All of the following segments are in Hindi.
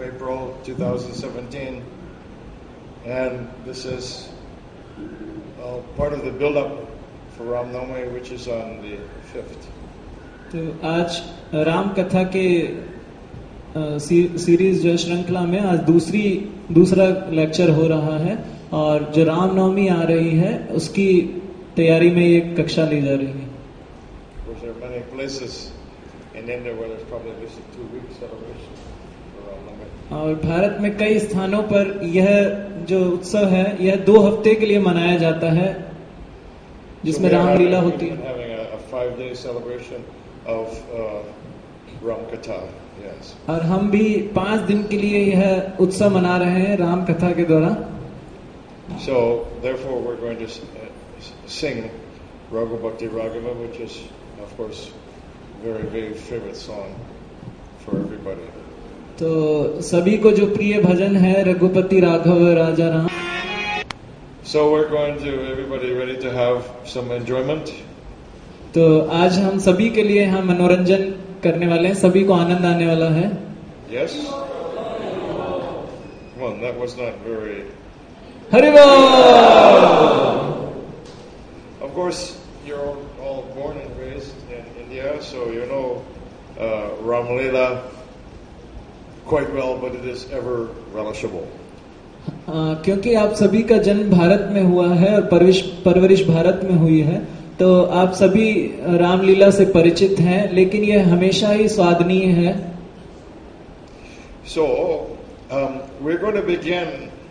April 2017, and this is part of the build-up for Ram Navami, which is on the 5th. तो आज राम कथा के सीरीज जो श्रृंखला में आज दूसरा लेक्चर हो रहा है, और जो राम नवमी आ रही है उसकी तैयारी में एक कक्षा ली जा रही है. There are many places in India where there's probably at least a 2-week celebration for Ram Navami. और भारत में कई स्थानों पर यह जो उत्सव है यह 2 हफ्ते के लिए मनाया जाता है, जिसमें रामलीला होती है. Having a 5-day celebration of Ram Katha. Yes. और हम भी 5 दिन के लिए यह उत्सव मना रहे हैं राम कथा के द्वारा. So therefore we're going to sing Raghu Bhakti Raghava, which is of course very very favorite song for everybody. तो सभी को जो प्रिय भजन है रघुपति राघव राजा Ram. So we're going to, everybody ready to have some enjoyment? तो आज हम सभी के लिए यहाँ मनोरंजन करने वाले हैं, सभी को आनंद आने वाला है. Yes? Well, that was not very... Hari बोल. Of course, you're all born and raised in India, so you know Ram Leela quite well, but it is ever relishable. क्योंकि आप सभी का जन्म भारत में हुआ है और परवरिश भारत में हुई है, तो आप सभी रामलीला से परिचित हैं, लेकिन यह हमेशा ही स्वादनीय है. So we're going to begin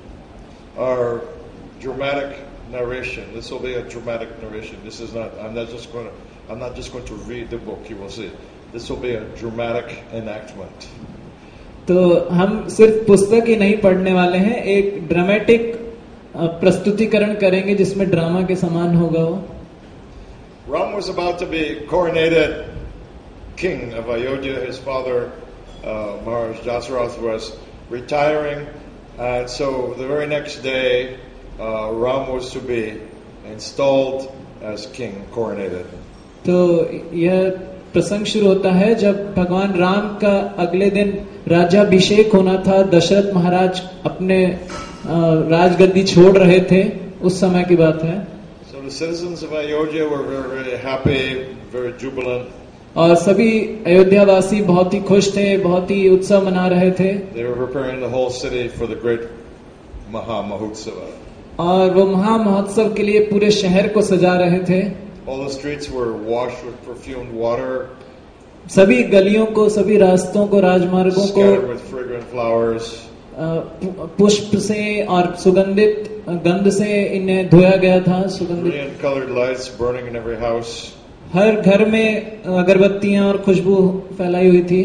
our dramatic narration. This will be a dramatic narration. This is not. I'm not just going to read the book. You will see. This will be a dramatic enactment. तो हम सिर्फ पुस्तक ही नहीं पढ़ने वाले हैं, एक ड्रामेटिक प्रस्तुतिकरण करेंगे जिसमें ड्रामा के समान होगा. वो Ram was about to be coronated king of Ayodhya. His father, Maharaj Dasarath, was retiring, and so the very next day, Ram was to be installed as king, coronated. तो यह प्रसंग शुरू होता है जब भगवान राम का अगले दिन राज्याभिषेक होना था. दशरथ महाराज अपने राजगद्दी छोड़ रहे थे, उस समय की बात है. So the citizens of Ayodhya were very, very happy, very jubilant. और सभी अयोध्यावासी बहुत ही खुश थे, बहुत ही उत्सव मना रहे थे. They were preparing the whole city for the great Maha Mahotsava. और वो महा महोत्सव के लिए पूरे शहर को सजा रहे थे. All the streets were washed with perfumed water. सभी गलियों को, सभी रास्तों को, राजमार्गों को scattered with fragrant flowers. पुष्प से और सुगंधित गंध से इन्हें धोया गया था. सुगंधित Brilliant colored lights burning in every house. हर घर में अगरबत्तियां और खुशबू फैलाई हुई थी.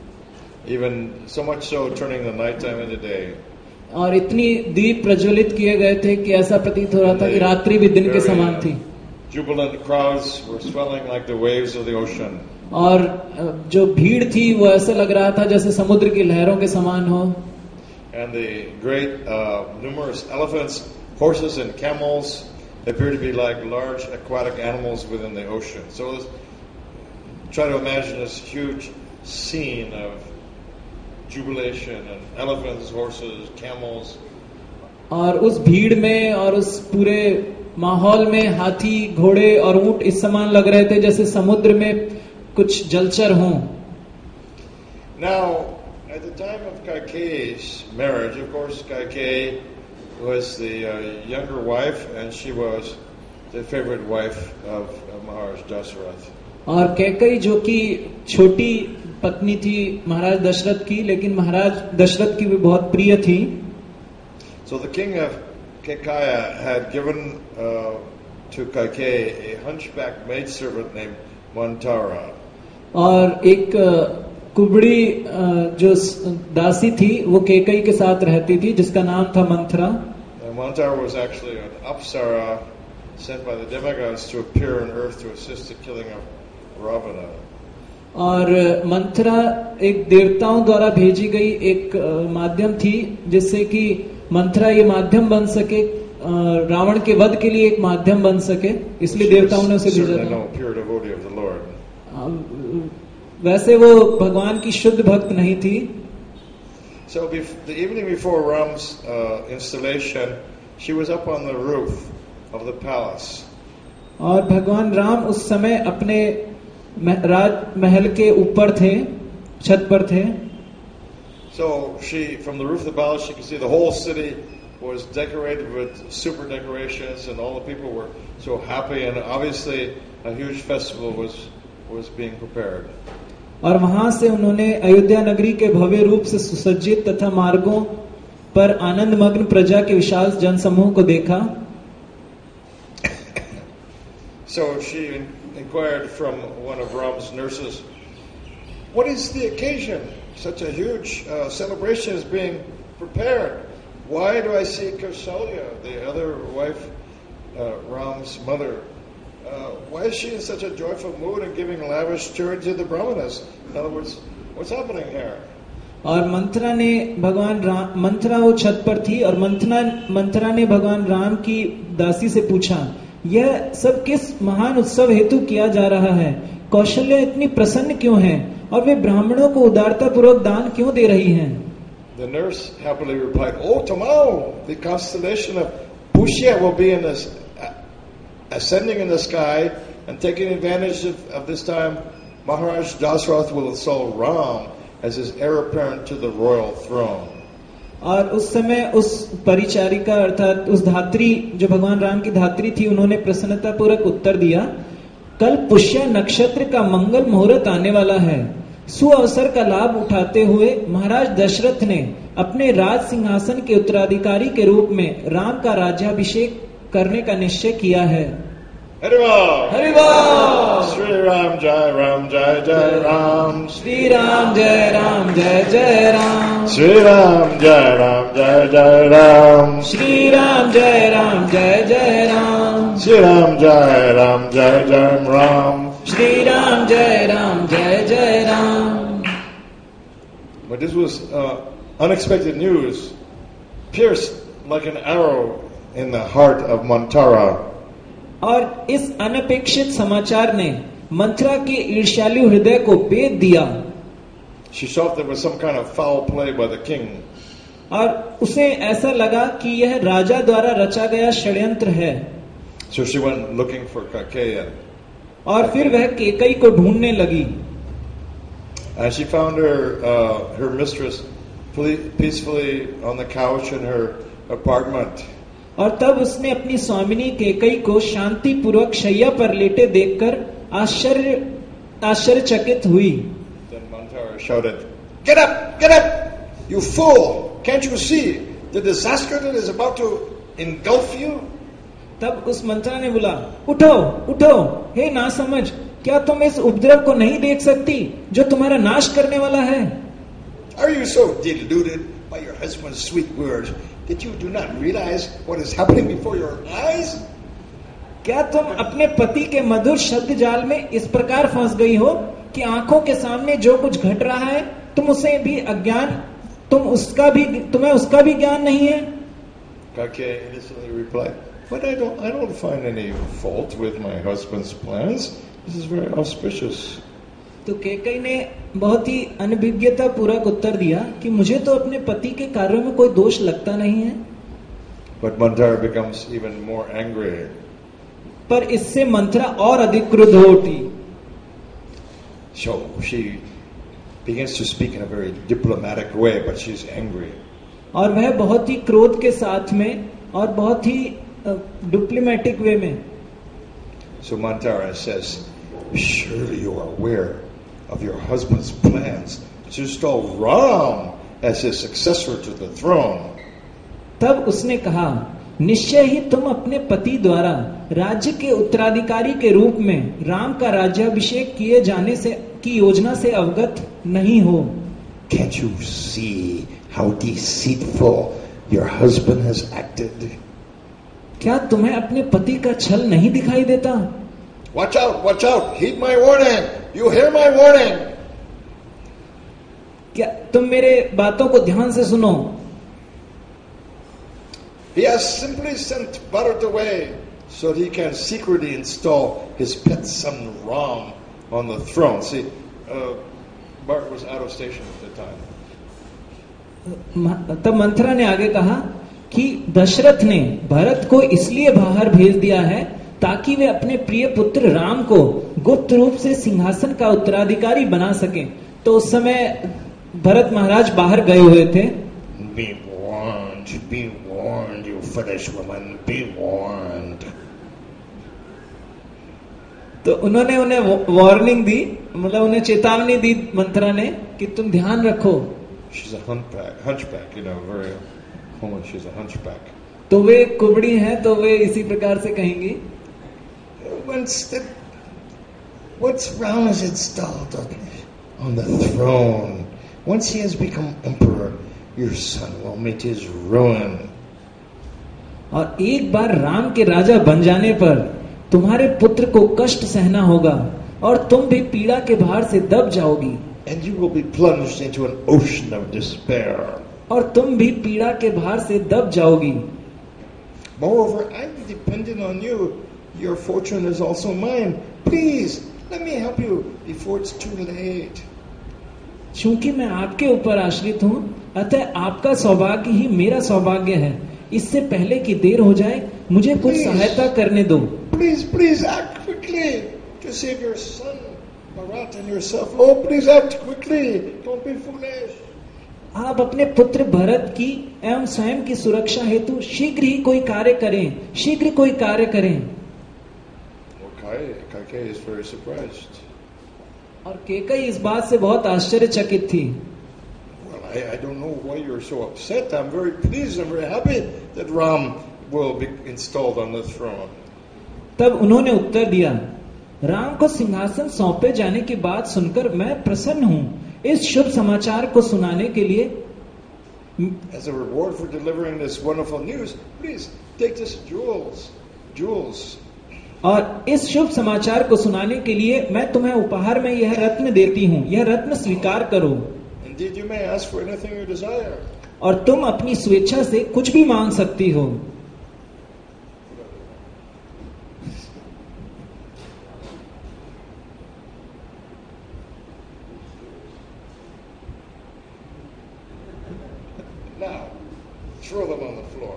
Even so much so, turning the nighttime into day. और इतनी दीप प्रज्वलित किए गए थे कि ऐसा प्रतीत हो रहा था कि रात्रि भी दिन के समान थी. Jubilant crowds were swelling like the waves of the ocean. और जो भीड़ थी वो ऐसा लग रहा था जैसे समुद्र की लहरों के समान हो. And the great numerous elephants, horses and camels appear to be like large aquatic animals within the ocean. So let's try to imagine this huge scene of jubilation and elephants, horses, camels. और उस भीड़ में और उस पूरे माहौल में हाथी, घोड़े और ऊंट इस समान लग रहे थे जैसे समुद्र में कुछ जलचर हों. Now, at the time of Kaikeyi's marriage, of course, Kaikeyi was the younger wife, and she was the favorite wife of Maharaj Dasarath. और कैकेयी जो कि छोटी पत्नी थी महाराज दशरथ की, लेकिन महाराज दशरथ की भी बहुत प्रिय थी. So the king of Kekaya had given to Kaikeyi a hunchback maidservant named Mantara. और एक कुबड़ी जो दासी थी वो कैकेयी के साथ रहती थी जिसका नाम था Manthara. Mantara was actually an apsara sent by the demigods to appear on earth to assist the killing of Ravana. और मंथरा एक देवताओं द्वारा भेजी गई एक माध्यम थी जिससे कि मंथरा ये माध्यम बन सके, रावण के वध के लिए एक माध्यम बन सके, इसलिए देवताओं ने उसे भेजा था. वैसे वो भगवान की शुद्ध भक्त नहीं थी. So the evening before Ram's installation, she was up on the roof of the palace. और भगवान राम उस समय अपने राज महल के ऊपर थे, छत पर थे. So from the roof of the palace, she could see the whole city was decorated with super decorations, and all the people were so happy, and obviously a huge festival was being prepared. और वहां से उन्होंने अयोध्या नगरी के भव्य रूप से सुसज्जित तथा मार्गों पर आनंद मग्न प्रजा के विशाल जनसमूह को देखा. So she inquired from one of Ram's nurses, "What is the occasion? Such a huge celebration is being prepared. Why do I see Kausalya, the other wife, Ram's mother? Why is she in such a joyful mood and giving lavish charge to the brahmanas? In other words, what's happening here?" और मंथरा ने मंथरा वो छत पर थी और मंथरा ने भगवान राम की दासी से पूछा, यह सब किस महान उत्सव हेतु किया जा रहा है? कौशल्या इतनी प्रसन्न क्यों है और वे ब्राह्मणों को उदारता पूर्वक दान क्यों दे रही हैं? The nurse happily replied, "Oh, tomorrow the constellation of Pushya will be ascending in the sky, and taking advantage of this time, Maharaj Dasrath will install Ram as his heir apparent to the royal throne." और उस समय उस परिचारिका अर्थात उस धात्री जो भगवान राम की धात्री थी, उन्होंने प्रसन्नता पूर्वक उत्तर दिया, कल पुष्य नक्षत्र का मंगल मुहूर्त आने वाला है. सुअवसर का लाभ उठाते हुए महाराज दशरथ ने अपने राज सिंहासन के उत्तराधिकारी के रूप में राम का राज्याभिषेक करने का निश्चय किया है. हरिवाल हरिवाल. श्री राम जय राम जय जय राम. श्री राम जय राम जय जय राम. श्री राम जय राम जय जय राम. श्री राम जय राम जय जय राम. श्री राम जय राम जय जय राम. श्री राम जय राम जय जय Ram. But this was unexpected news, pierced like an arrow in the heart of Manthara. और इस अनपेक्षित समाचार ने मंथरा के ईर्ष्यालु हृदय को भेद दिया. She thought there was some kind of foul play by the king. और उसे ऐसा लगा कि यह राजा द्वारा रचा गया षड्यंत्र है. So she went looking for Kaikeya. और फिर वह केकई को ढूंढने लगी. And she found her mistress peacefully on the couch in her apartment. और तब उसने अपनी स्वामिनी केकई को शांति पूर्वक शैया पर लेटे देखकर आश्चर्यचकित हुई. Then Manthara shouted, "Get up! Get up! You fool! Can't you see the disaster that is about to engulf you?" तब उस मंत्रा ने बोला, उठो उठो, हे ना समझ, क्या तुम इस उपद्रव को नहीं देख सकती जो तुम्हारा नाश करने वाला है? Are you so deluded by your husband's sweet words that you do not realize what is happening before your eyes? क्या तुम अपने पति के मधुर शब्द जाल में इस प्रकार फंस गई हो कि आंखों के सामने जो कुछ घट रहा है तुम्हें उसका भी ज्ञान नहीं है? Kaikeya innocently replied, "But I don't find any fault with my husband's plans. This is very auspicious." तो केकई ने बहुत ही अनभिज्ञता पूर्वक उत्तर दिया कि मुझे तो अपने पति के कार्यों में कोई दोष लगता नहीं है. But Manthara becomes even more angry. पर इससे मंथरा और अधिक क्रुद्ध हो उठी. So she begins to speak in a very diplomatic way, but she's angry. और वह बहुत ही क्रोध के साथ में और बहुत ही डिप्लोमेटिक वे में. So Manthara says, "Surely you are aware of your husband's plans to install Ram as his successor to the throne." तब उसने कहा, निश्चय ही तुम अपने पति द्वारा राज्य के उत्तराधिकारी के रूप में राम का राज्याभिषेक किए जाने से की योजना से अवगत नहीं हो. Can't you see how deceitful your husband has acted? क्या तुम्हें अपने पति का छल नहीं दिखाई देता? Watch out, heed my warning. You hear my warning. क्या तुम मेरे बातों को ध्यान से सुनो. He has simply sent Bharat away so that he can secretly install his pet son Ram on the throne. See, Bharat was out of station at the time. तब मंथरा ने आगे कहा कि दशरथ ने भरत को इसलिए बाहर भेज दिया है ताकि वे अपने प्रिय पुत्र राम को गुप्त रूप से सिंहासन का उत्तराधिकारी बना सकें। तो उस समय भरत महाराज बाहर गए हुए थे। Be warned, you foolish woman, be warned. तो उन्होंने उन्हें वार्निंग दी, मतलब उन्हें चेतावनी दी मंथरा ने कि तुम ध्यान रखो। She's a hunchback, very woman. She's a hunchback. तो वे कुबड़ी हैं, तो वे इसी प्रकार से कहेंगी। Once Ram is installed on the throne, once he has become emperor, your son will meet his ruin. और एक बार राम के राजा बन जाने पर तुम्हारे पुत्र को कष्ट सहना होगा और तुम भी पीड़ा के भार से दब जाओगी। And you will be plunged into an ocean of despair. और तुम भी पीड़ा के भार से दब जाओगी। Moreover, I'm dependent on you. Your fortune is also mine. Please, let me help you before it's too late. चूंकि मैं आपके ऊपर आश्रित हूँ, अतः आपका सौभाग्य ही मेरा सौभाग्य है। इससे पहले कि देर हो जाए, मुझे कुछ सहायता करने दो। Please act quickly to save your son, Bharat, and yourself. Oh, please act quickly. Don't be foolish. आप अपने पुत्र भरत की एवं स्वयं की सुरक्षा हेतु शीघ्र ही कोई कार्य करें, शीघ्र कोई कार्य करें। Kaikeyi is very surprised. और केकई इस बात से बहुत आश्चर्यचकित थी। Well, I don't know why you're so upset. I'm very pleased. I'm very happy that Ram will be installed on the throne. तब उन्होंने उत्तर दिया, राम को सिंहासन सौंपे जाने की बात सुनकर मैं प्रसन्न हूँ। इस शुभ समाचार को सुनाने के लिए As a reward for delivering this wonderful news, please take this jewels. और इस शुभ समाचार को सुनाने के लिए मैं तुम्हें उपहार में यह रत्न देती हूँ, यह रत्न स्वीकार करो। Indeed, you may ask for anything you desire. और तुम अपनी स्वेच्छा से कुछ भी मांग सकती हो। Now, throw them on the floor.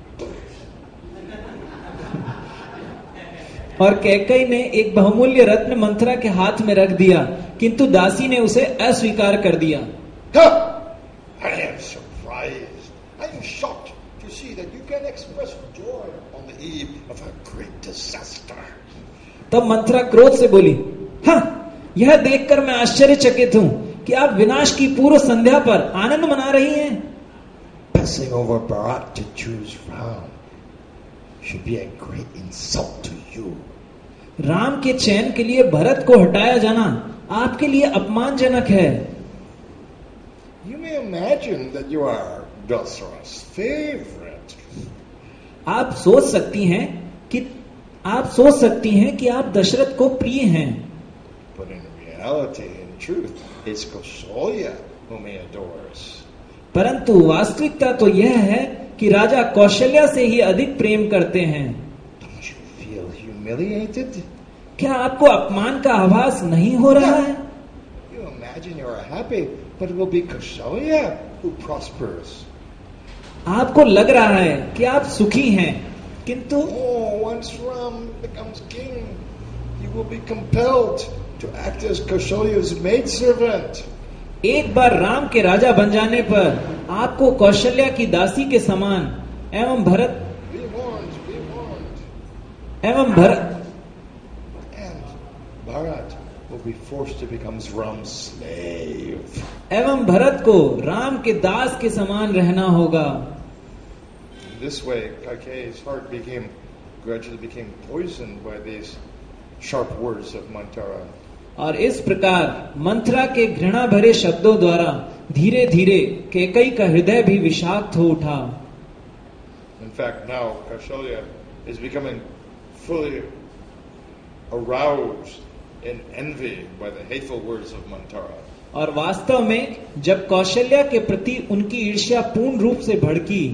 और कैकई ने एक बहुमूल्य रत्न मंथरा के हाथ में रख दिया, किंतु दासी ने उसे अस्वीकार कर दिया। I am surprised. I am shocked to see that you can express joy on the eve of a great disaster. तब मंथरा क्रोध से बोली, हाँ, यह देखकर मैं आश्चर्यचकित हूँ कि आप विनाश की पूर्व संध्या पर आनंद मना रही हैं। Passing over Bharat to choose Ram should be a great insult to you. Ram के चयन के लिए भरत को हटाया जाना आपके लिए अपमानजनक है। You may imagine that you are Dasarath's favorite. आप सोच सकती हैं कि आप दशरथ को प्रिय हैं। But in reality, in truth, it's Kausalya whom he adores. परंतु वास्तविकता तो यह है कि राजा कौशल्या से ही अधिक प्रेम करते हैं। Don't you feel humiliated? क्या आपको अपमान का आभास नहीं हो रहा है? You imagine you are happy, but it will be Kausalya who prospers. आपको लग रहा है कि आप सुखी हैं, किंतु Once Ram becomes king, he will be compelled to act as Kausalya's maidservant. एक बार राम के राजा बन जाने पर आपको कौशल्या की दासी के समान एवं Bharat And Bharat will be forced to become Ram's slave. एवं भरत को राम के दास के समान रहना होगा। This way, Kaikeyi's heart gradually became poisoned by these sharp words of Manthara. और इस प्रकार मंथरा के घृणा भरे शब्दों द्वारा धीरे धीरे कैकई का हृदय भी विषाक्त हो उठा। In fact, now Kausalya is becoming fully aroused in envy by the hateful words of Manthara. और वास्तव में जब कौशल्या के प्रति उनकी ईर्ष्या पूर्ण रूप से भड़की,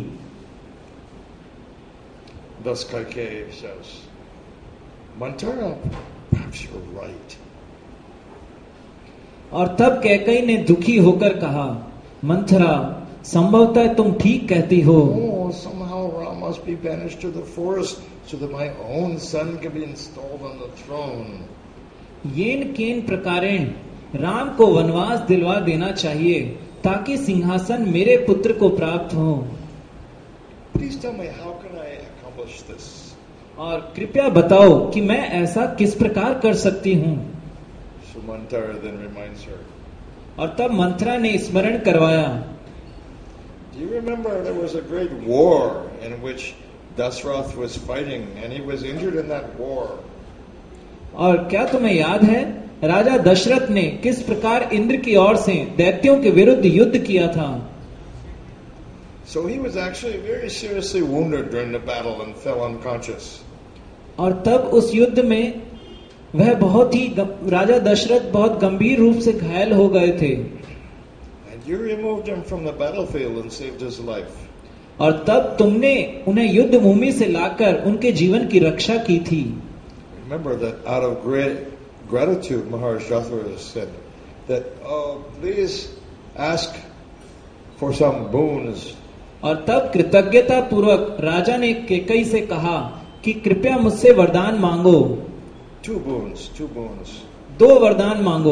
Thus Kaikeyi says, Manthara, perhaps you're right. और तब कैकई ने दुखी होकर कहा, मंथरा, संभवतः तुम ठीक कहती हो। Oh, somehow Ram must be banished to the forest so that my own son can be installed on the throne. येन केन प्रकारेण राम को वनवास दिलवा देना चाहिए ताकि सिंहासन मेरे पुत्र को प्राप्त हो। Please tell me, how can I accomplish this? और कृपया बताओ कि मैं ऐसा किस प्रकार कर सकती हूँ। So Manthara then reminds her. और तब मंथरा ने स्मरण करवाया। Do you remember there was a great war in which Dasrath was fighting and he was injured in that war? और क्या तुम्हें याद है राजा दशरथ ने किस प्रकार इंद्र की ओर से दैत्यों के विरुद्ध युद्ध किया था? So he was actually very seriously wounded during the battle and fell unconscious. और तब उस युद्ध में वह राजा दशरथ बहुत गंभीर रूप से घायल हो गए थे। And you removed him from the battlefield and saved his life. और तब तुमने उन्हें युद्ध भूमि से लाकर उनके जीवन की रक्षा की थी। Remember that out of great gratitude, Maharishi Dasratha said that, oh, please ask for some boons. और तब कृतज्ञता पूर्वक राजा ने कैकेयी से कहा कि कृपया मुझसे वरदान मांगो। 2 boons, 2 boons. 2 वरदान मांगो।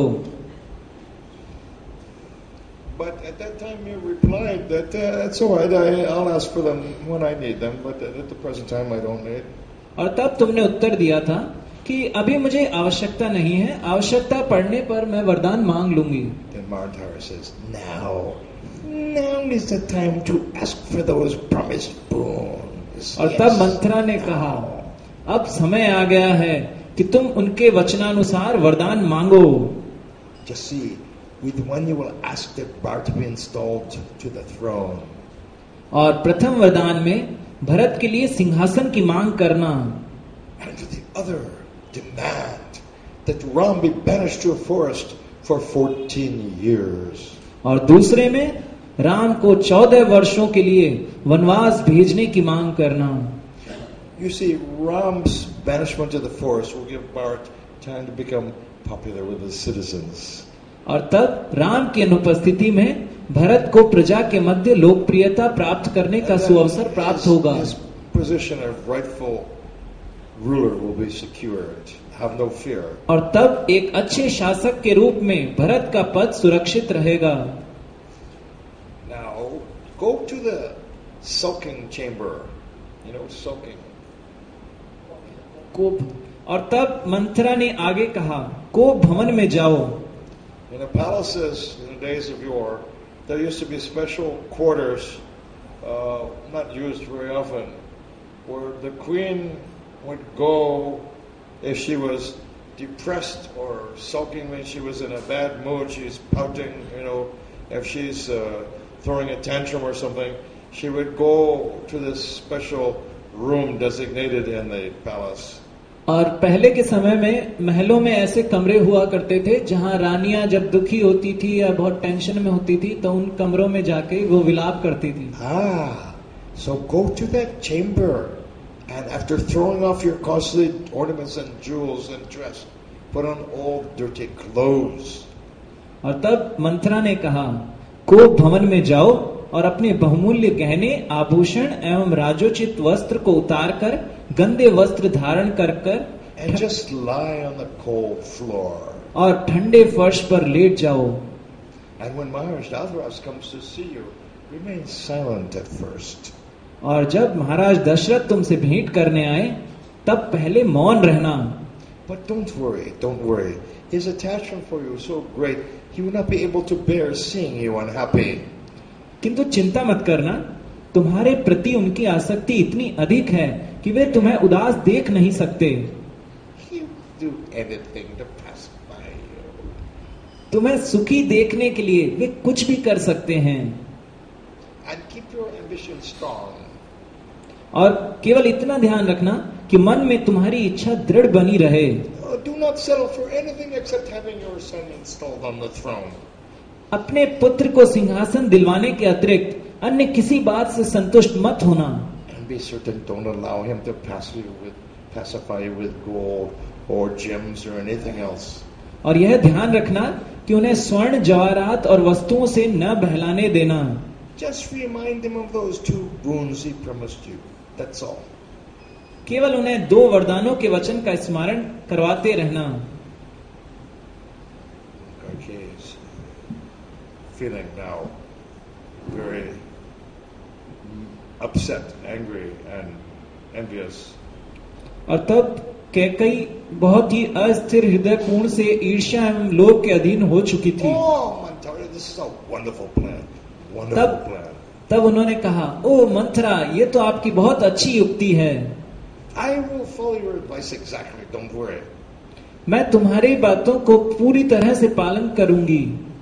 But at that time you replied that it's all right, I'll ask for them when I need them, but at the present time I don't need. और तब तुमने उत्तर दिया था कि अभी मुझे आवश्यकता नहीं है, आवश्यकता पड़ने पर मैं वरदान मांग लूंगी। Then Manthara says, now is the time to ask for those promised boons. और तब मंथरा ने कहा, अब समय आ गया है कि तुम उनके वचनानुसार वरदान मांगो। Just see, with one you will ask that Bharat to be installed to the throne. और प्रथम वरदान में भरत के लिए सिंहासन की मांग करना। And with the other, demand that Ram be banished to a forest for 14 years. और दूसरे में राम को 14 वर्षों के लिए वनवास भेजने की मांग करना। You see, Ram's banishment to the forest will give Bharat time to become popular with his citizens. और तब राम की अनुपस्थिति में भरत को प्रजा के मध्य लोकप्रियता प्राप्त करने का सुअवसर प्राप्त होगा। His position of rightful ruler will be secured. Have no fear. और तब एक अच्छे शासक के रूप में भरत का पद सुरक्षित रहेगा। Now go to the sulking chamber. You know, sulking. और तब मंथरा ने आगे कहा, कोप भवन में जाओ। In the palaces in the days of yore, there used to be special quarters, not used very often, where the queen would go if she was depressed or sulking when she was in a bad mood, she's pouting, if she's throwing a tantrum or something, she would go to this special room designated in the palace. और पहले के समय में महलों में ऐसे कमरे हुआ करते थे जहां रानियां जब दुखी होती थी या बहुत टेंशन में होती थी तो उन कमरों में जाके वो विलाप करती थी। So go to that chamber and after throwing off your costly ornaments and jewels and dress, put on old dirty clothes. और तब मंथरा ने कहा, कोप भवन में जाओ और अपने बहुमूल्य गहने, आभूषण एवं राजोचित वस्त्र को उतारकर गंदे वस्त्र धारण कर And just lie on the cold floor. और ठंडे फर्श पर लेट जाओ। And when Maharishi Dasratha comes to see you, remain silent at first. और जब महाराज दशरथ तुमसे भेंट करने आए तब पहले मौन रहना। But don't worry. His attachment for you is so great, he will not be able to bear seeing you unhappy. किंतु चिंता मत करना, तुम्हारे प्रति उनकी आसक्ति इतनी अधिक है कि वे तुम्हें उदास देख नहीं सकते। He will do anything to pacify you. तुम्हें सुखी देखने के लिए वे कुछ भी कर सकते हैं। And keep your ambition strong. और केवल इतना ध्यान रखना कि मन में तुम्हारी इच्छा दृढ़ बनी रहे। Do not settle for anything except having your son installed on the throne. अपने पुत्र को सिंहासन दिलवाने के अतिरिक्त अन्य किसी बात से संतुष्ट मत होना। And be certain don't allow him to pacify you with gold or gems or anything else. और यह ध्यान रखना कि उन्हें स्वर्ण, जवाहरात और वस्तुओं से न बहलाने देना। Just remind him of those 2 boons he promised you. That's all. केवल उन्हें 2 वरदानों के वचन का स्मरण करवाते रहना। Karke is feeling now very upset, angry, and envious. और तब कैकई बहुत ही अस्थिर हृदयपूर्ण से ईर्ष्या एवं लोभ के अधीन हो चुकी थी। Oh, Manthara, this is a wonderful plan. Wonderful plan. तब उन्होंने कहा, ओ मंथरा, ये तो आपकी बहुत अच्छी युक्ति है। I will follow your advice exactly. Don't worry. मैं तुम्हारी बातों को पूरी तरह से पालन करूंगी।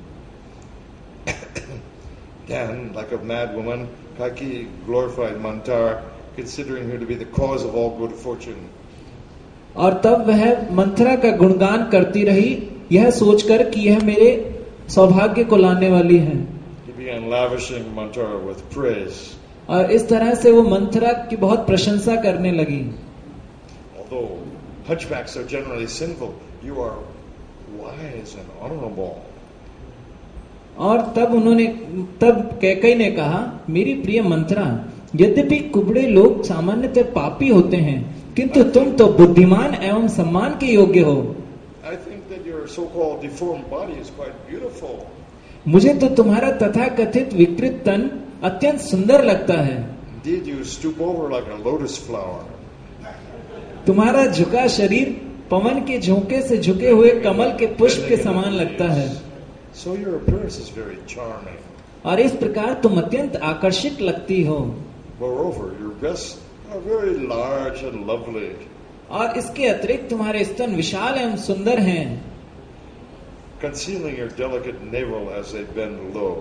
Then, like a mad woman, Kaki glorified Manthara, considering her to be the cause of all good fortune. और तब वह मंथरा का गुणगान करती रही, यह सोचकर कि यह मेरे सौभाग्य को लाने वाली है। He began lavishing Manthara with praise. और इस तरह से वो मंथरा की बहुत प्रशंसा करने लगी। Although hunchbacks are generally sinful, you are wise and honorable. और तब कैकई ने कहा, मेरी प्रिय मंथरा, यद्यपि कुबड़े लोग सामान्यतः पापी होते हैं, किंतु तुम तो बुद्धिमान एवं सम्मान के योग्य हो। I think that your so-called deformed body is quite beautiful. मुझे तो तुम्हारा तथाकथित विकृत तन अत्यंत सुंदर लगता है। Indeed, you stoop over like a lotus flower. तुम्हारा झुका शरीर पवन के झोंके से झुके हुए कमल के पुष्प के समान लगता है। So your appearance is very charming. और इस प्रकार तुम अत्यंत आकर्षक लगती हो। Moreover, your breasts are very large and lovely. और इसके अतिरिक्त तुम्हारे स्तन विशाल एवं सुंदर हैं, concealing your delicate navel as they bend low.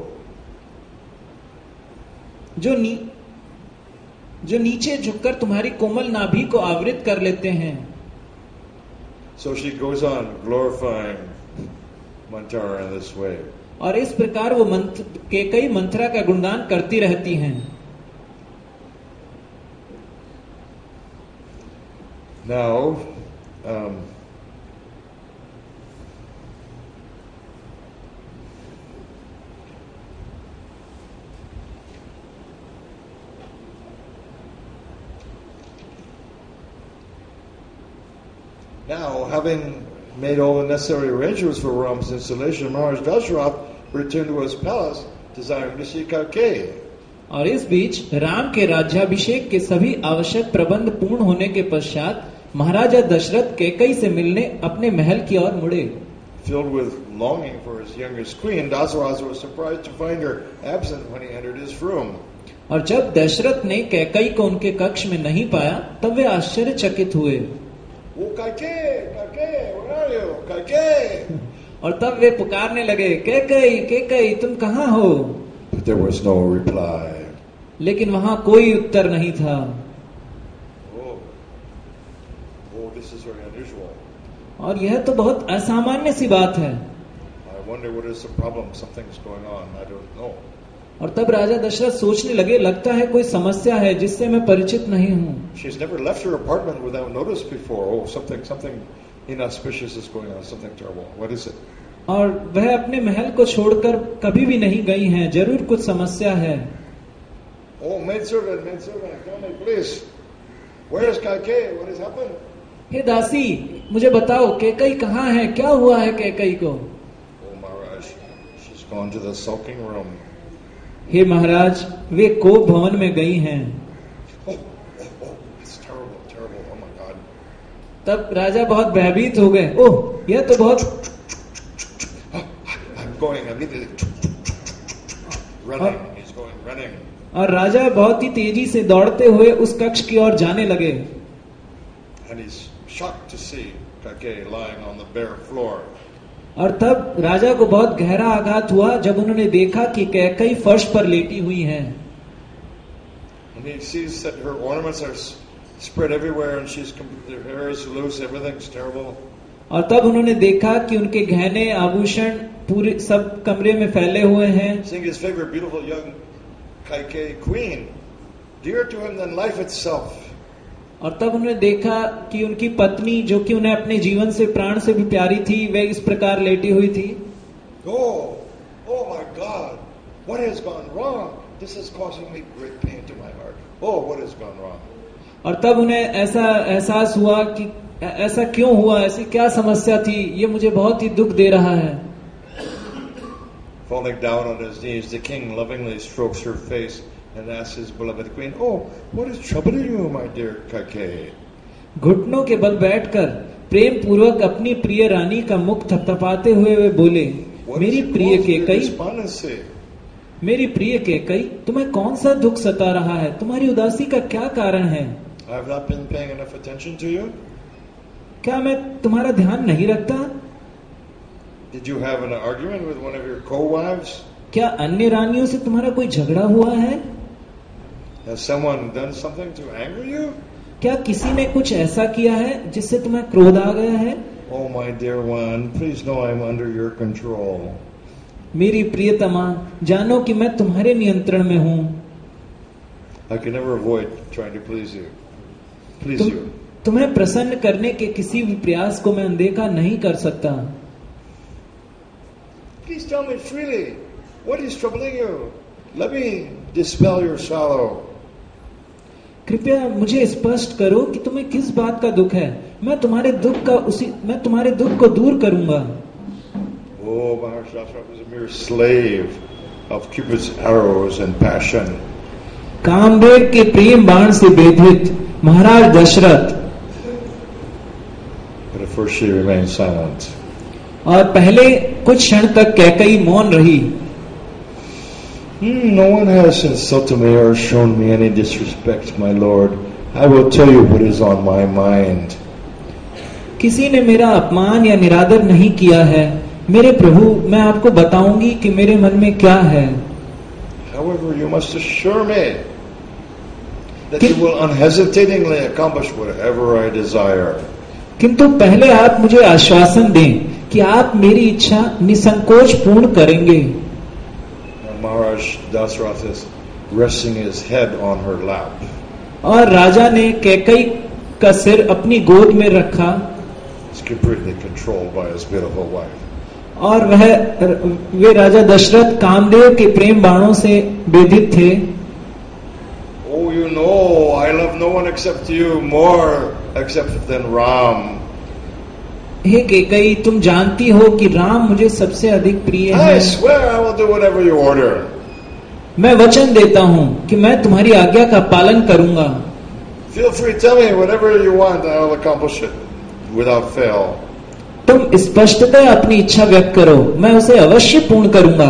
जो नीचे झुककर तुम्हारी कोमल नाभि को आवृत कर लेते हैं। So she goes on glorifying Manthara in this way. और इस प्रकार वो कैकई मंथरा का गुणगान करती रहती हैं। Now, having made all the necessary arrangements for Ram's installation, Maharaj Dashrath returned to his palace, desiring to see Karke. और इस बीच राम के राज्याभिषेक के सभी आवश्यक प्रबंध पूर्ण होने के पश्चात महाराजा दशरथ कैकई से मिलने अपने महल की ओर मुड़े। Filled with longing for his youngest queen, Dasaraja was surprised to find her absent when he entered his room. और जब दशरथ ने कैकई को उनके कक्ष में नहीं पाया, तब वे आश्चर्यचकित हुए। Oh, Karke, where are you? Karke! और तब वे पुकारने लगे, कैकई, कैकई, तुम कहाँ हो? But there was no reply. लेकिन वहां कोई उत्तर नहीं था। Oh, this is very unusual. और यह तो बहुत असामान्य सी बात है। I wonder what is the problem. Something's going on. I don't know. और तब राजा दशरथ सोचने लगे, लगता है कोई समस्या है जिससे मैं परिचित नहीं हूँ। She's never left her apartment without notice before. Oh, something inauspicious is going on. Something terrible. What is it? और वह अपने महल को छोड़कर कभी भी नहीं गई हैं, जरूर कुछ समस्या है। Oh, maidservant, tell me please. Where is Karke? What has happened? हे दासी, मुझे बताओ कैकई कहाँ है, क्या हुआ है कैकई को? Oh, Maharaj, she's gone to the sulking room. हे महाराज, वे कोप भवन में गई हैं। Oh, it's terrible. Oh my God. तब राजा बहुत भयभीत हो गए। ओह, यह तो बहुत I'm going immediately. Running. He's going running. और राजा बहुत ही तेजी से दौड़ते हुए उस कक्ष की ओर जाने लगे। And he's shocked to see Karke lying on the bare floor. और तब राजा को बहुत गहरा आघात हुआ जब उन्होंने देखा कि कैकई फर्श पर लेटी हुई हैं। And he sees that her ornaments are spread everywhere and her hair is loose, everything's terrible. और तब उन्होंने देखा कि उनके गहने आभूषण पूरे सब कमरे में फैले हुए हैं। Seeing his favorite beautiful young Kaikeyi queen, dearer to him than life itself. और तब उन्होंने देखा कि उनकी पत्नी, जो कि उन्हें अपने जीवन से प्राण से भी प्यारी थी, वे इस प्रकार लेटी हुई थी। Oh my God! What has gone wrong? this is causing me great pain to my heart. Oh, what has gone wrong? और तब उन्हें ऐसा एहसास हुआ कि ऐसा क्यों हुआ, ऐसी क्या समस्या थी, ये मुझे बहुत ही दुख दे रहा है. Falling down on his knees, the king lovingly strokes her face and asks his beloved queen, "Oh, what is troubling you, my dear Kaikeyi?" घुटनों के बल बैठकर प्रेम पूर्वक अपनी प्रिय रानी का मुख थपथपाते हुए वे बोले, मेरी प्रिय केकई, मेरी प्रिय केकई, तुम्हें कौन सा दुख सता रहा है, तुम्हारी उदासी का क्या कारण है? I have not been paying enough attention to you. क्या मैं तुम्हारा ध्यान नहीं रखता? Did you have an argument with one of your co-wives? क्या अन्य रानियों से तुम्हारा कोई झगड़ा हुआ है? Has someone done something to anger you? क्या किसी ने कुछ ऐसा किया है जिससे तुम्हें क्रोध आ गया है? Oh, my dear one, please know I'm under your control. मेरी प्रियतमा, जानो कि मैं तुम्हारे नियंत्रण में हूँ. I can never avoid trying to please you. तुम्हें प्रसन्न करने के किसी भी प्रयास को मैं अनदेखा नहीं कर सकता. Please tell me freely, what is troubling you? Let me dispel your sorrow. कृपया मुझे स्पष्ट करो कि तुम्हें किस बात का दुख है. मैं तुम्हारे दुख को दूर करूंगा. Oh, Maharaj Dasharatha was a mere slave of Cupid's arrows and passion. Kamadeva के प्रेम बाण से बेधित महाराज Dasharath. But at first she remained silent. और पहले कुछ क्षण तक कैकेयी मौन रही. No one has insulted me or shown me any disrespect, my lord. I will tell you what is on my mind. किसी ने मेरा अपमान या निरादर नहीं किया है. मेरे प्रभु, मैं आपको बताऊंगी कि मेरे मन में क्या है. However, you must assure me that you will unhesitatingly accomplish whatever I desire. किंतु पहले आप मुझे आश्वासन दें कि आप मेरी इच्छा निसंकोच पूर्ण करेंगे. Maharaj Dasharatha is resting his head on her lap. और राजा ने कैकेयी का सिर अपनी गोद में रखा. He's completely controlled by his beautiful wife. और वे राजा दशरथ कामदेव के प्रेम बाणों से बेधित थे. Oh, you know, I love no one except you more except than Ram. हे कैकेयी, तुम जानती हो कि राम मुझे सबसे अधिक प्रिय है. I swear I will do whatever you order. मैं वचन देता हूँ कि मैं तुम्हारी आज्ञा का पालन करूंगा. Feel free, tell me whatever you want, I will accomplish it without fail. तुम स्पष्टतः अपनी इच्छा व्यक्त करो, मैं उसे अवश्य पूर्ण करूंगा.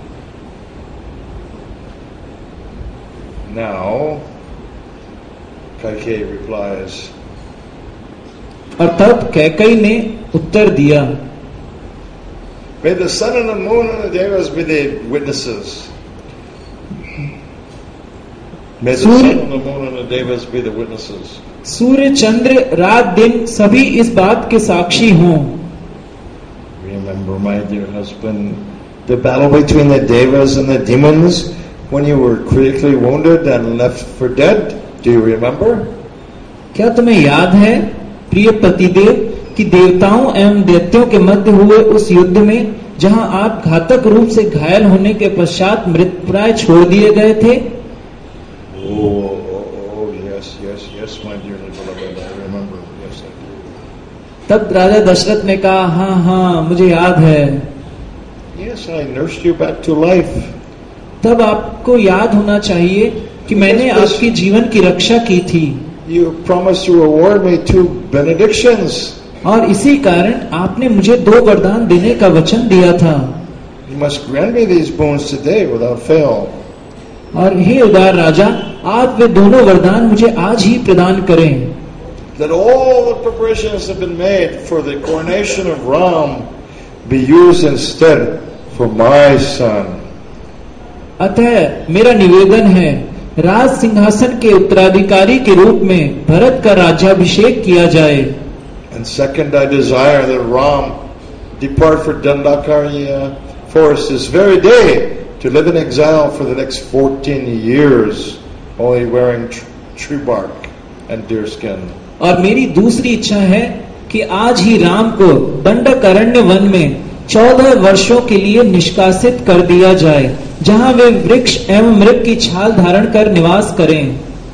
Now, Kaikeyi replies. और तब कैकेयी ने उत्तर दिया. May the sun and the moon and the devas be the witnesses. May the sun and the moon and the devas be the witnesses. Surya Chandra रात दिन सभी इस बात के साक्षी हों. Remember, my dear husband, the battle between the devas and the demons when you were critically wounded and left for dead. Do you remember? क्या तुम्हें याद है प्रिय पतिदेव कि देवताओं एवं दैत्यों के मध्य हुए उस युद्ध में जहां आप घातक रूप से घायल होने के पश्चात मृतप्राय छोड़ दिए गए थे? Yes, my dearly beloved, I remember. Yes, I do. तब राजा दशरथ ने कहा, हाँ, मुझे याद है. Yes, I nursed you back to life. तब आपको याद होना चाहिए कि मैंने आपके जीवन की रक्षा की थी. You promised to award me 2 benedictions. और इसी कारण आपने मुझे 2 वरदान देने का वचन दिया था. You must grant me these boons today without fail. और हे उदार राजा, आप वे दोनों वरदान मुझे आज ही प्रदान करें. That all the preparations have been made for the coronation of Ram be used instead for my son. अतः मेरा निवेदन है, राज सिंहासन के उत्तराधिकारी के रूप में भरत का राज्याभिषेक किया जाए. And second, I desire that Ram depart for Dandakarya forest this very day to live in exile for the next 14 years, only wearing tree bark and deerskin. और मेरी दूसरी इच्छा है कि आज ही राम को दंडकारण्य वन में 14 वर्षों के लिए निष्कासित कर दिया जाए जहाँ वे वृक्ष एवं मृग की छाल धारण कर निवास करें।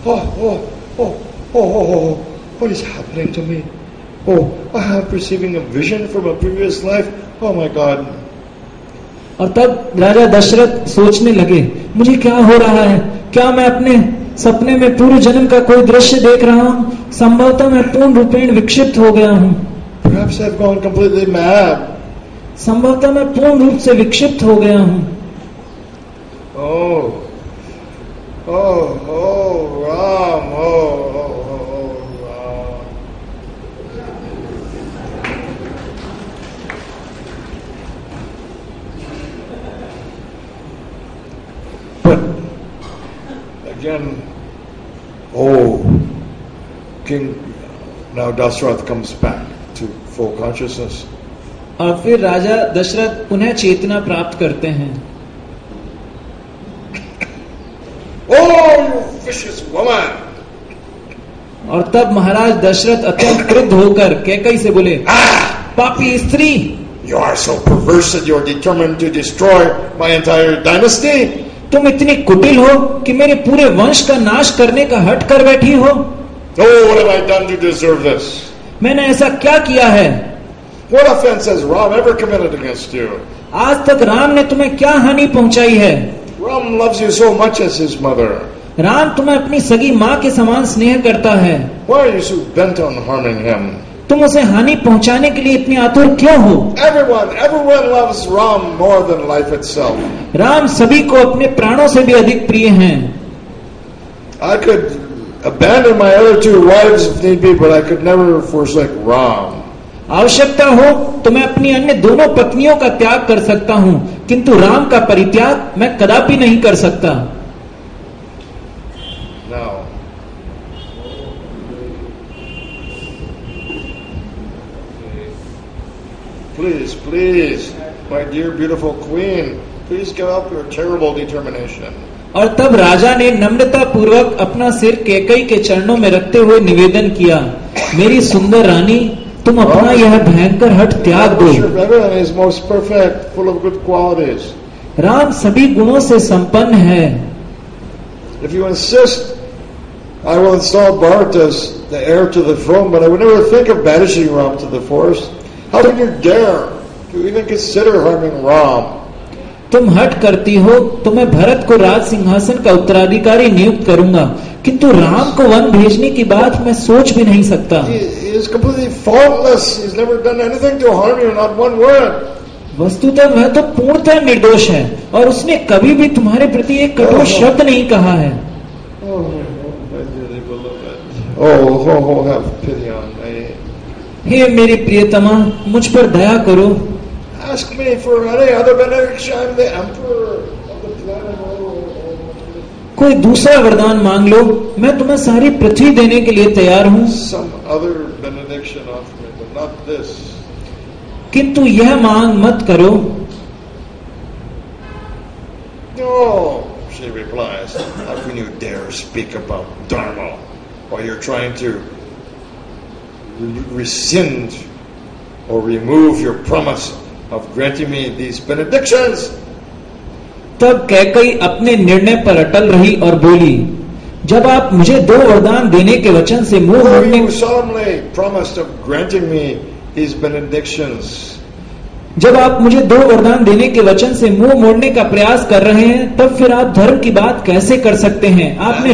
What is happening to me? Oh, I am perceiving a vision from a previous life. Oh my God. और तब राजा दशरथ सोचने लगे, मुझे क्या हो रहा है? क्या मैं अपने सपने में पूर्व जन्म का कोई दृश्य देख रहा हूँ? संभवतः मैं पूर्ण रूपेण विक्षिप्त हो गया हूँ। Perhaps I've gone completely mad. संभवतः मैं पूर्ण रूप से विक्षिप्त हो गया हूँ। Ram, Ram. But again, King now Dasarath comes back to full consciousness. और फिर राजा दशरथ पुनः चेतना प्राप्त करते हैं। You vicious woman! और तब महाराज दशरथ अत्यंत क्रुद्ध होकर कैकई से बोले, पापी स्त्री! You are so perverse that you are determined to destroy my entire dynasty. तुम इतनी कुटिल हो कि मेरे पूरे वंश का नाश करने का हठ कर बैठी हो। What have I done to deserve this? मैंने ऐसा क्या किया है? What offense has Ram ever committed against you? आज तक राम ने तुम्हें क्या हानि पहुंचाई है? Ram loves you so much as his mother. Ram तुम्हें अपनी सगी माँ के समान स्नेह करता है। Why are you so bent on harming him? तुम उसे हानि पहुंचाने के लिए इतनी आतुर क्यों हो? Everyone loves Ram more than life itself. Ram सभी को अपने प्राणों से भी अधिक प्रिय हैं। I could abandon my other two wives if need be, but I could never forsake Ram. आवश्यकता हो तो मैं अपनी अन्य दोनों पत्नियों का त्याग कर सकता हूँ, किंतु राम का परित्याग मैं कदापि नहीं कर सकता। Now, please, my dear beautiful queen, please give up your terrible determination. और तब राजा ने नम्रता पूर्वक अपना सिर कैकई के चरणों में रखते हुए निवेदन किया, मेरी सुंदर रानी, तुम अपना यह भयंकर हठ त्याग दो। Everyone is most perfect, full of good qualities. Ram सभी गुणों से संपन्न है। If you insist, I will install Bharata as the heir to the throne, but I would never think of banishing Ram to the forest. How can you dare to even consider harming Ram? तुम हट करती हो तो मैं भरत को राज सिंहासन का उत्तराधिकारी नियुक्त करूंगा, किंतु राम को वन भेजने की बात मैं सोच भी नहीं सकता। He is completely faultless. He's never done anything to harm you, not one word. वस्तुतः वह तो पूर्णतः निर्दोष है और उसने कभी भी तुम्हारे प्रति एक कटु शब्द नहीं कहा है। Have pity on me. हे मेरी प्रियतमा, मुझ पर दया करो। Ask me for any other benediction. I'm the emperor of the planet. कोई दूसरा वरदान मांग लो, मैं तुम्हें सारी पृथ्वी देने के लिए तैयार हूँ। Some other benediction of me, but not this. किंतु यह मांग मत करो। No, she replies. How can you dare speak about Dharma while you're trying to rescind or remove your promise of granting me these benedictions? तब कैकई अपने निर्णय पर अटल रही और बोली, जब आप मुझे 2 वरदान देने के वचन से मुंह मोड़ने, You solemnly promised of granting me these benedictions. जब आप मुझे 2 वरदान देने के वचन से मुंह मोड़ने का प्रयास कर रहे हैं, तब फिर आप धर्म की बात कैसे कर सकते हैं? आपने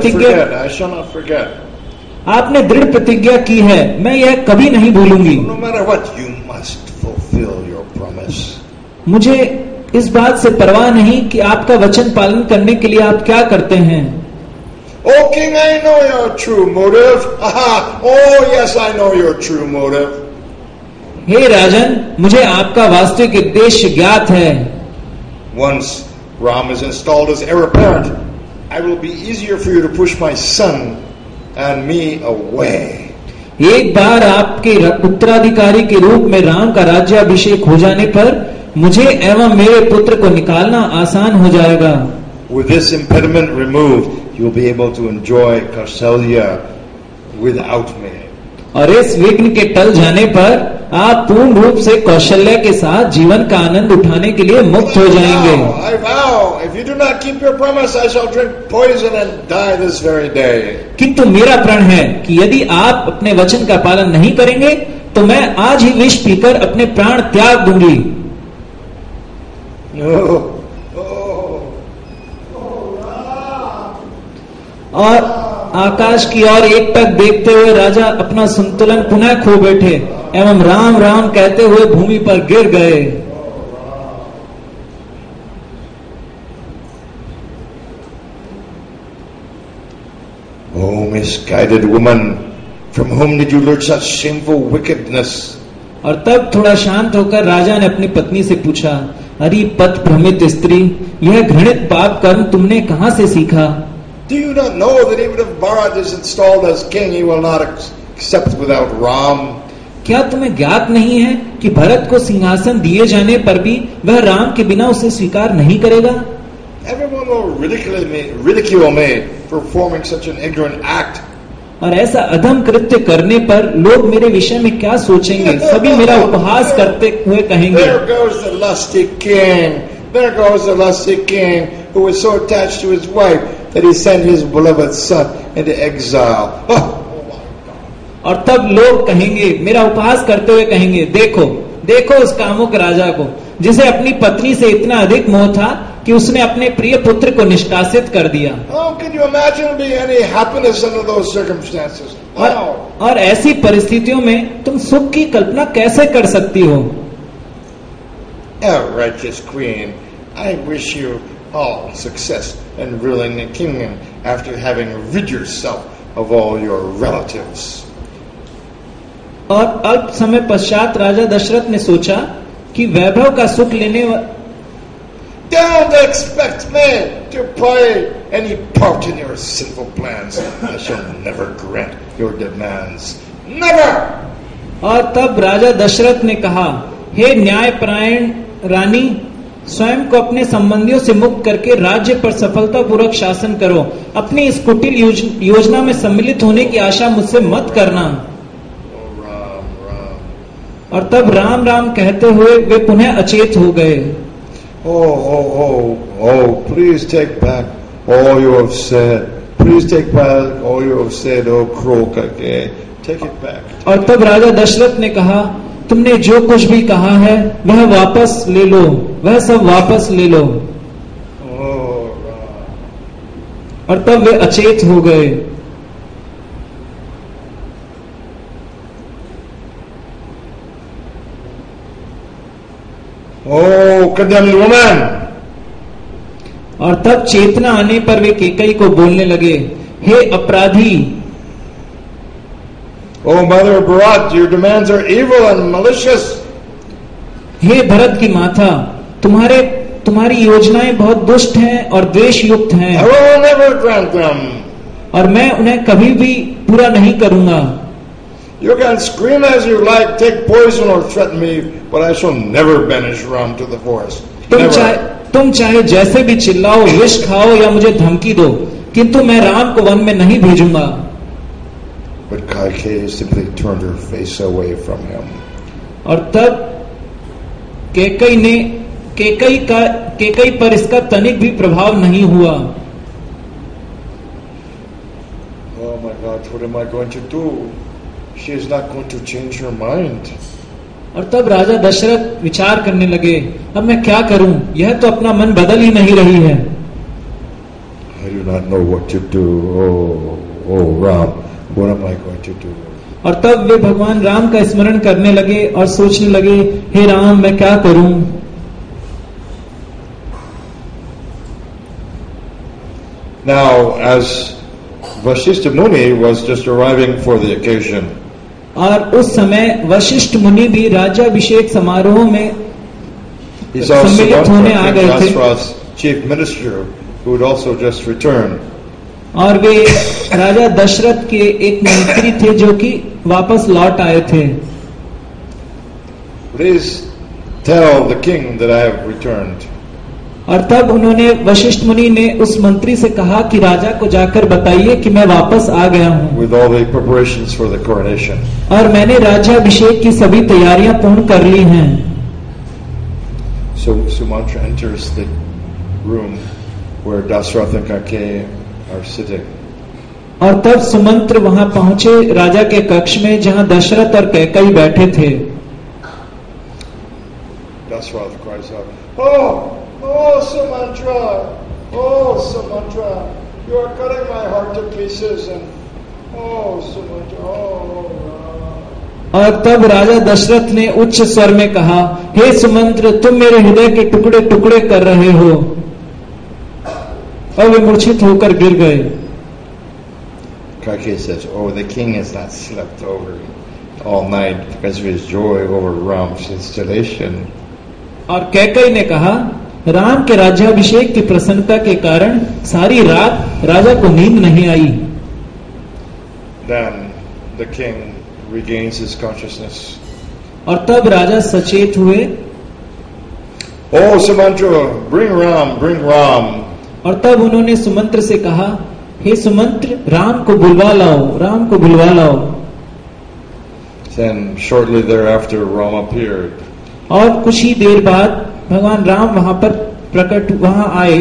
दृढ़ प्रतिज्ञा की है, मैं यह कभी नहीं भूलूंगी। No matter what, you must fulfill your promise. मुझे इस बात से परवाह नहीं कि आपका वचन पालन करने के लिए आप क्या करते हैं। Oh King, I know your true motive. Oh yes, I know your true motive. हे राजन, मुझे आपका वास्तविक उद्देश्य ज्ञात है। Once Ram is installed as heir apparent, I will be easier for you to push my son and me away. एक बार आपके उत्तराधिकारी के रूप में राम का राज्याभिषेक हो जाने पर मुझे एवं मेरे पुत्र को निकालना आसान हो जाएगा। With this impediment removed, you will be able to enjoy Kausalya without me. और इस विघ्न के टल जाने पर आप पूर्ण रूप से कौशल्य के साथ जीवन का आनंद उठाने के लिए मुक्त हो जाएंगे। I vow, if you do not keep your promise, I shall drink poison and die this very day. किंतु मेरा प्रण है कि यदि आप अपने वचन का पालन नहीं करेंगे तो मैं आज ही विष पीकर अपने प्राण त्याग दूंगी। और आकाश की ओर एकटक देखते हुए राजा अपना संतुलन पुनः खो बैठे एवं राम राम कहते हुए भूमि पर गिर गए। Oh, misguided woman, from whom did you learn such shameful wickedness? और तब थोड़ा शांत होकर राजा ने अपनी पत्नी से पूछा, अरे पथ भ्रमित स्त्री, यह घृणित पाप कर्म तुमने कहां से सीखा? Do you not know that even if Bharat is installed as king, he will not accept without Ram? क्या तुम्हें ज्ञात नहीं है कि भरत को सिंहासन दिए जाने पर भी वह राम के बिना उसे स्वीकार नहीं करेगा? Everyone will ridicule me for performing such an ignorant act. और ऐसा अधम कृत्य करने पर लोग मेरे विषय में क्या सोचेंगे? सभी मेरा उपहास करते हुए कहेंगे, There goes the lusty king. There goes the lusty king who was so attached to his wife that he sent his beloved son into exile. Oh. और तब लोग कहेंगे, मेरा उपहास करते हुए कहेंगे, देखो देखो उस कामुक राजा को जिसे अपनी पत्नी से इतना अधिक मोह था कि उसने अपने प्रिय पुत्र को निष्कासित कर दिया। How can you imagine be any happiness under those circumstances? और ऐसी परिस्थितियों में तुम सुख की कल्पना कैसे कर सकती हो? Oh, righteous queen, I wish you all success in ruling the kingdom after having rid yourself of all your relatives. और अल्प समय पश्चात राजा दशरथ ने सोचा कि वैभव का सुख लेने Don't expect me to play any part in your sinful plans. I shall never grant your demands. Never! और तब राजा दशरथ ने कहा, हे न्यायपरायण रानी, स्वयं को अपने संबंधियों से मुक्त करके राज्य पर सफलतापूर्वक शासन करो। अपनी इस कुटिल योजना में सम्मिलित होने की आशा मुझसे मत करना। और तब राम राम कहते हुए वे पुनः अचेत हो गए। Oh, please take back all you have said. Please take back all you have said, oh cruel Kake. Take it back. और तब राजा दशरथ ने कहा, तुमने जो कुछ भी कहा है वह वापस ले लो, वह सब वापस ले लो। और तब वे अचेत हो गए। Oh, condemned woman! और तब चेतना आने पर वे केकई को बोलने लगे, हे अपराधी! Oh, mother of Bharat, your demands are evil and malicious. हे भरत की माता, तुम्हारी योजनाएं बहुत दुष्ट हैं और द्वेष युक्त हैं। I will never grant them. और मैं उन्हें कभी भी पूरा नहीं करूंगा। You can scream as you like, take poison or threaten me, but I shall never banish Ram to the forest. तुम चाहे जैसे भी चिल्लाओ, विष खाओ या मुझे धमकी दो, किंतु मैं राम को वन में नहीं भेजूंगा। But Kaikeyi simply turned her face away from him. और तब केकई पर इसका तनिक भी प्रभाव नहीं हुआ। Oh my God, what am I going to do? She is not going to change her mind. और तब राजा दशरथ विचार करने लगे, अब मैं क्या करूं? यह तो अपना मन बदल ही नहीं रही है। I do not know what to do. Oh Ram, what am I going to do? और तब वे भगवान राम का स्मरण करने लगे और सोचने लगे, हे राम, मैं क्या करूं? Now, as Vasishtha Muni was just arriving for the occasion, और उस समय वशिष्ठ मुनि भी राज्याभिषेक समारोह में सम्मिलित होने आ गए थे। chief minister who had also just returned. और वे राजा दशरथ के एक मंत्री थे जो कि वापस लौट आए थे। Please tell the king that I have returned. और तब उन्होंने वशिष्ठ मुनि ने उस मंत्री से कहा कि राजा को जाकर बताइए कि मैं वापस आ गया हूँ with all the preparations for the coronation. और मैंने राज्याभिषेक की सभी तैयारियां पूर्ण कर ली हैं. So Sumantra enters the room where Dasratha and Kaikeyi are sitting. और तब सुमंत्र वहां पहुंचे राजा के कक्ष में जहां दशरथ और कैकेयी बैठे थे. Dasratha cries out, "Oh, Sumantra! Oh, Sumantra! You are cutting my heart to pieces!" And oh, Sumantra! Oh. और तब राजा दशरथ ने उच्च स्वर में कहा, हे सुमंत्र, तुम मेरे हृदय के टुकड़े टुकड़े कर रहे हो. और वे मूर्छित होकर गिर गए. Kaikeyi says, "Oh, the king has not slept over all night because of his joy over Ram's installation." और कैकेयी ने कहा, राम के राज्याभिषेक की प्रसन्नता के कारण सारी रात राजा को नींद नहीं आई. Then the king regains his consciousness. और तब राजा सचेत हुए. Oh, Sumantra, bring Ram, bring Ram. और तब उन्होंने सुमंत्र से कहा, हे सुमंत्र, राम को बुलवा लाओ, राम को बुलवा लाओ. Then shortly thereafter Ram appeared. और कुछ ही देर बाद भगवान राम वहां पर प्रकट वहां आए.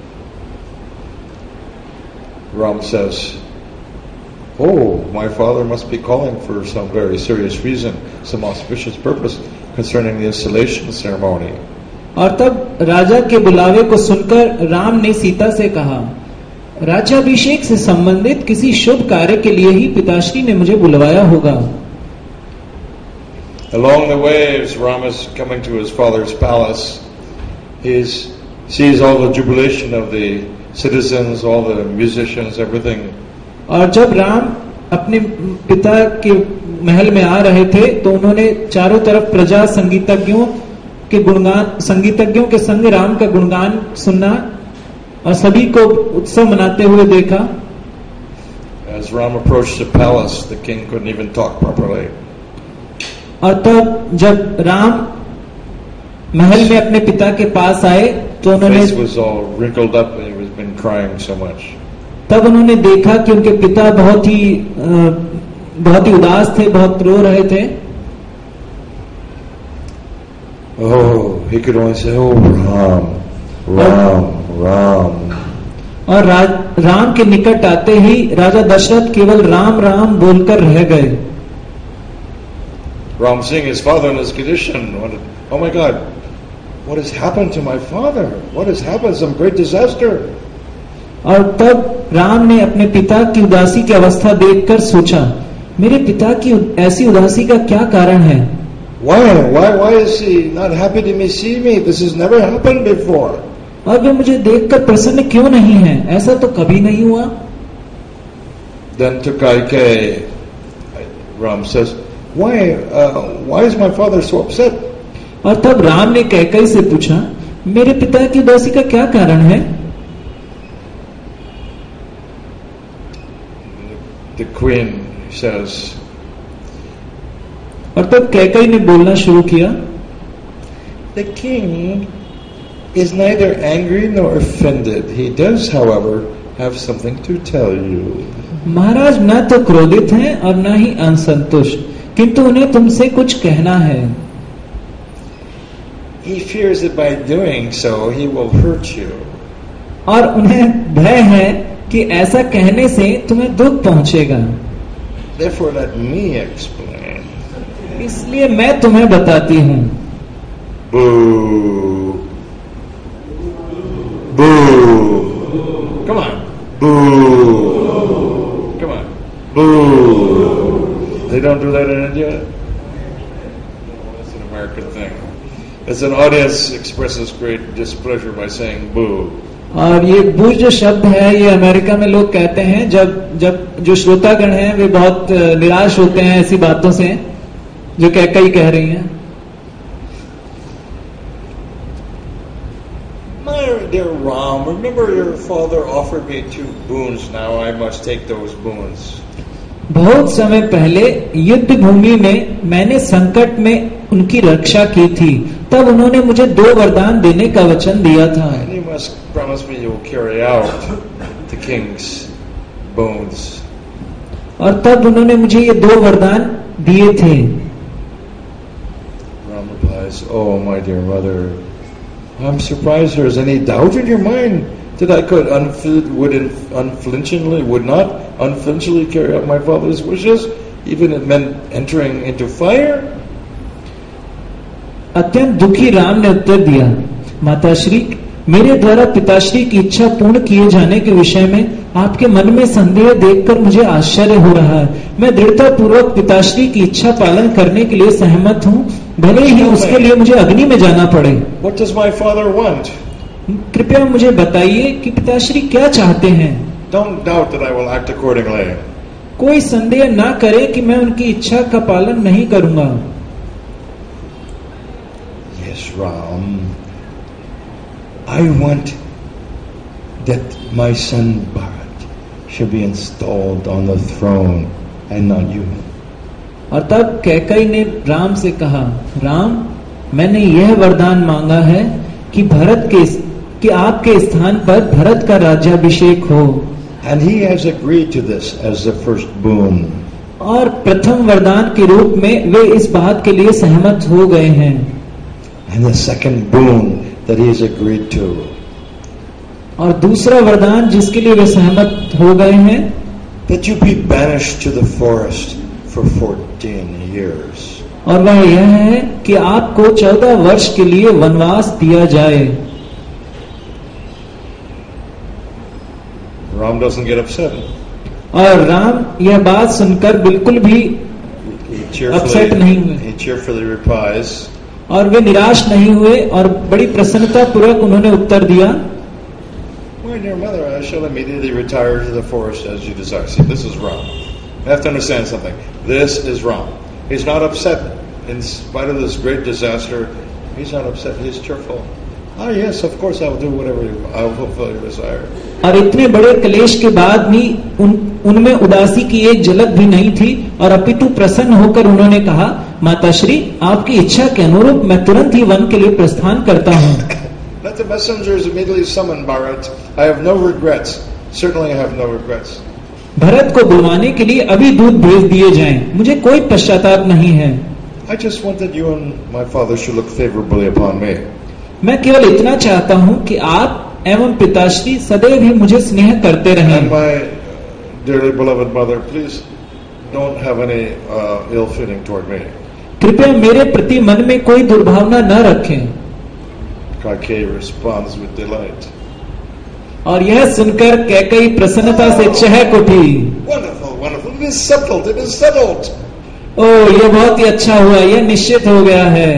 Ram says, "Oh, my father must be calling for some very serious reason, some auspicious purpose concerning the installation ceremony." और तब राजा के बुलावे को सुनकर राम ने सीता से कहा, राज्याभिषेक से संबंधित किसी शुभ कार्य के लिए ही पिताश्री ने मुझे बुलवाया होगा. Along the way, as Ram is coming to his father's palace, he sees all the jubilation of the citizens, all the musicians, everything. और जब राम अपने पिता के महल में आ रहे थे तो उन्होंने चारों तरफ प्रजा संगीतज्ञों के संग राम का गुणगान सुनना और सभी को उत्सव मनाते हुए देखा. As Ram approached the palace, the king couldn't even talk properly. और तब जब राम महल में अपने पिता के पास आए तो उन्होंने His face was all wrinkled up and he was been crying so much. तब उन्होंने देखा कि उनके पिता बहुत ही उदास थे, बहुत रो रहे थे. Oh, he could only say, "Oh, Ram, Ram, Ram." और राम के निकट आते ही राजा दशरथ केवल राम राम बोलकर रह गए. Ram seeing his father in his condition, wondered, "Oh my God, what has happened to my father? What has happened? Some great disaster." और तब राम ने अपने पिता की उदासी की अवस्था देखकर सोचा, मेरे पिता की ऐसी उदासी का क्या कारण है? Why is he not happy to see me? This has never happened before. और वे मुझे देखकर प्रसन्न क्यों नहीं है? ऐसा तो कभी नहीं हुआ. Then to Kaikeyi, Ram says, why is my father so upset? और तब राम ने कैकेयी से पूछा, मेरे पिता की उदासी का क्या कारण है? The queen says, और तब कैकेयी ने बोलना शुरू किया, The king is neither angry nor offended. He does, however, have something to tell you. महाराज न तो क्रोधित हैं और न ही असंतुष्ट, किंतु उन्हें तुमसे कुछ कहना है. He fears that by doing so he will hurt you. और उन्हें भय है कि ऐसा कहने से तुम्हें दुख पहुंचेगा. Therefore let me explain. इसलिए मैं तुम्हें बताती हूँ. Boo. Boo. Come on. Boo. Come on. Boo. They don't do that in India? It's an American thing. As an audience expresses great displeasure by saying boo. और ये बू जो शब्द है ये अमेरिका में लोग कहते हैं जब जो श्रोतागण हैं वे बहुत निराश होते हैं ऐसी बातों से जो कैकेयी कह रही हैं. My dear Ram, remember your father offered me 2 boons. Now I must take those boons. बहुत समय पहले युद्ध भूमि में मैंने संकट में उनकी रक्षा की थी, तब उन्होंने मुझे 2 वरदान देने का वचन दिया था। And you must promise me you will carry out the king's bones. और तब उन्होंने मुझे ये 2 वरदान दिए थे। Ram replies, "Oh, my dear mother, I'm surprised there is any doubt in your mind that I could would not unflinchingly carry out my father's wishes, even if it meant entering into fire." अत्यंत दुखी राम ने उत्तर दिया, माताश्री, मेरे द्वारा पिताश्री की इच्छा पूर्ण किए जाने के विषय में आपके मन में संदेह देखकर मुझे आश्चर्य हो रहा है। मैं दृढ़ता पूर्वक पिताश्री की इच्छा पालन करने के लिए सहमत हूँ, भले ही उसके लिए मुझे अग्नि में जाना पड़े। What does my father want? कृपया मुझे बताइए कि पिताश्री क्या चाहते हैं। Don't doubt that I will act accordingly. कोई संदेह ना करे कि मैं उनकी इच्छा का पालन नहीं करूंगा। Yes, Ram. I want that my son Bharat should be installed on the throne and not you. और तब कैकई ने राम से कहा, राम, मैंने यह वरदान मांगा है कि कि आपके स्थान पर भरत का राज्याभिषेक हो। And he has agreed to this as the first boon. और प्रथम वरदान के रूप में वे इस बात के लिए सहमत हो गए हैं। And the second boon that he has agreed to. और दूसरा वरदान जिसके लिए वे सहमत हो गए हैं, that you be banished to the forest for 14 years. और वह यह है कि आपको 14 वर्ष के लिए वनवास दिया जाए। Ram doesn't get upset. और राम यह बात सुनकर बिल्कुल भी अपसेट नहीं हुए। He cheerfully replies. और वे निराश नहीं हुए और बड़ी प्रसन्नता पूर्वक उन्होंने उत्तर दिया, My dear mother, I shall immediately retire to the forest as you desire. See, this is Ram. You have to understand something. This is Ram. He's not upset in spite of this great disaster. He's not upset. He's cheerful. Ah, yes, of course, I will do whatever I will fulfill your desire. और इतने बड़े क्लेश के बाद भी उनमें उदासी की एक झलक भी नहीं थी और अपितु प्रसन्न होकर उन्होंने कहा, माताश्री, आपकी इच्छा के अनुरूप मैं तुरंत ही वन के लिए प्रस्थान करता हूँ। Let the messengers immediately summon Bharat. I have no regrets. Certainly I have no regrets. Bharat को बुलवाने के लिए अभी दूत भेज दिए जाएं, मुझे कोई पश्चाताप नहीं है। I just want that you and my father should look favorably upon me. मैं केवल इतना चाहता हूँ कि आप एवं पिताश्री सदैव ही मुझे स्नेह करते रहें। And my dearly beloved mother, please don't have any ill feeling toward me. कृपया मेरे प्रति मन में कोई दुर्भावना न रखें। Kaikeyi responds with delight. और यह सुनकर कैकेयी प्रसन्नता से चहक उठी। Wonderful, wonderful. It is settled. It is settled. ओह, यह बहुत ही अच्छा हुआ, यह निश्चित हो गया है।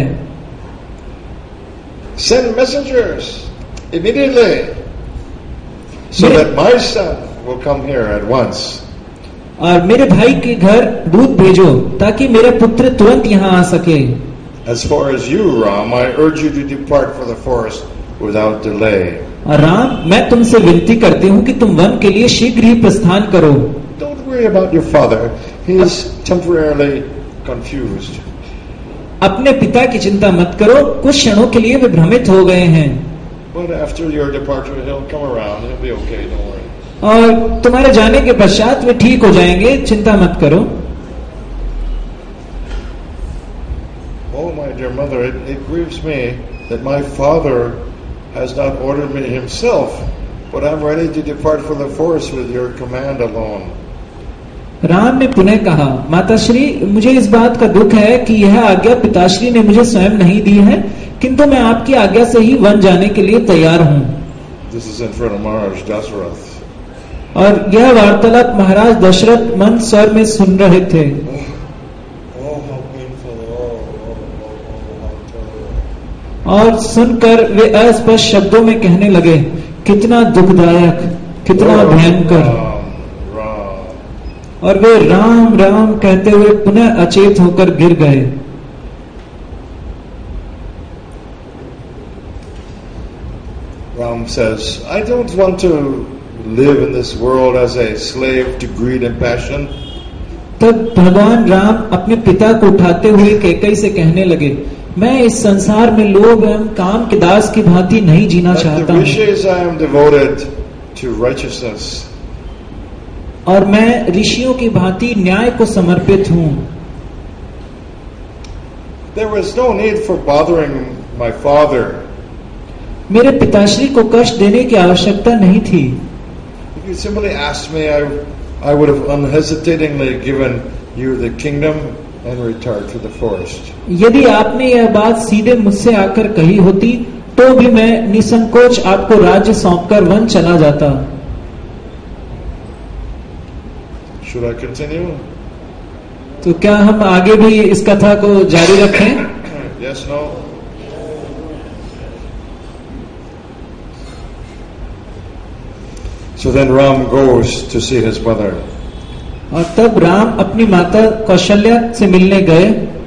Send messengers immediately so that my son will come here at once. और मेरे भाई के घर दूत भेजो ताकि मेरा पुत्र तुरंत यहाँ आ सके। As far as you, Ram, I urge you to depart for the forest without delay. और राम, मैं तुमसे विनती करती हूँ कि तुम वन के लिए शीघ्र ही प्रस्थान करो। Don't worry about your father. He is temporarily confused. अपने पिता की चिंता मत करो, कुछ क्षणों के लिए वे भ्रमित हो गए हैं। But after your departure, he'll come around. He'll be okay. Don't worry. और तुम्हारे जाने के पश्चात वे ठीक हो जाएंगे, चिंता मत करो। Oh, my dear mother, it grieves me that my father has not ordered me himself, but I'm ready to depart for the forest with your command alone. Ram ने पुनः कहा, माताश्री, मुझे इस बात का दुख है कि यह आज्ञा पिताश्री ने मुझे स्वयं नहीं दी है, किंतु मैं आपकी आज्ञा से ही वन जाने के लिए तैयार हूँ। This is in front of Maharaj Dasarath. और यह वार्तालाप महाराज दशरथ मन स्वर में सुन रहे थे। और सुनकर वे अस्पष्ट शब्दों में कहने लगे, कितना दुखदायक, कितना भयंकर। और वे राम राम कहते हुए पुनः अचेत होकर गिर गए। Ram says, I don't want to live in this world as a slave to greed and passion. तब भगवान राम अपने पिता को उठाते हुए कैकेयी से कहने लगे, मैं इस संसार में लोभ एवं काम के दास की भांति नहीं जीना चाहता हूँ, I am devoted to righteousness. और मैं ऋषियों की भांति न्याय को समर्पित हूँ. There was no need for bothering my father. मेरे पिताश्री को कष्ट देने की आवश्यकता नहीं थी. If you simply asked me, I would have unhesitatingly given you the kingdom and retired to the forest. यदि आपने यह बात सीधे मुझसे आकर कही होती तो भी मैं निसंकोच आपको राज्य सौंपकर वन चला जाता. Should I continue? तो क्या हम आगे भी इस कथा को जारी रखें? Yes, no. So then Ram goes to see his mother. और तब राम अपनी माता कौशल्या से मिलने गए.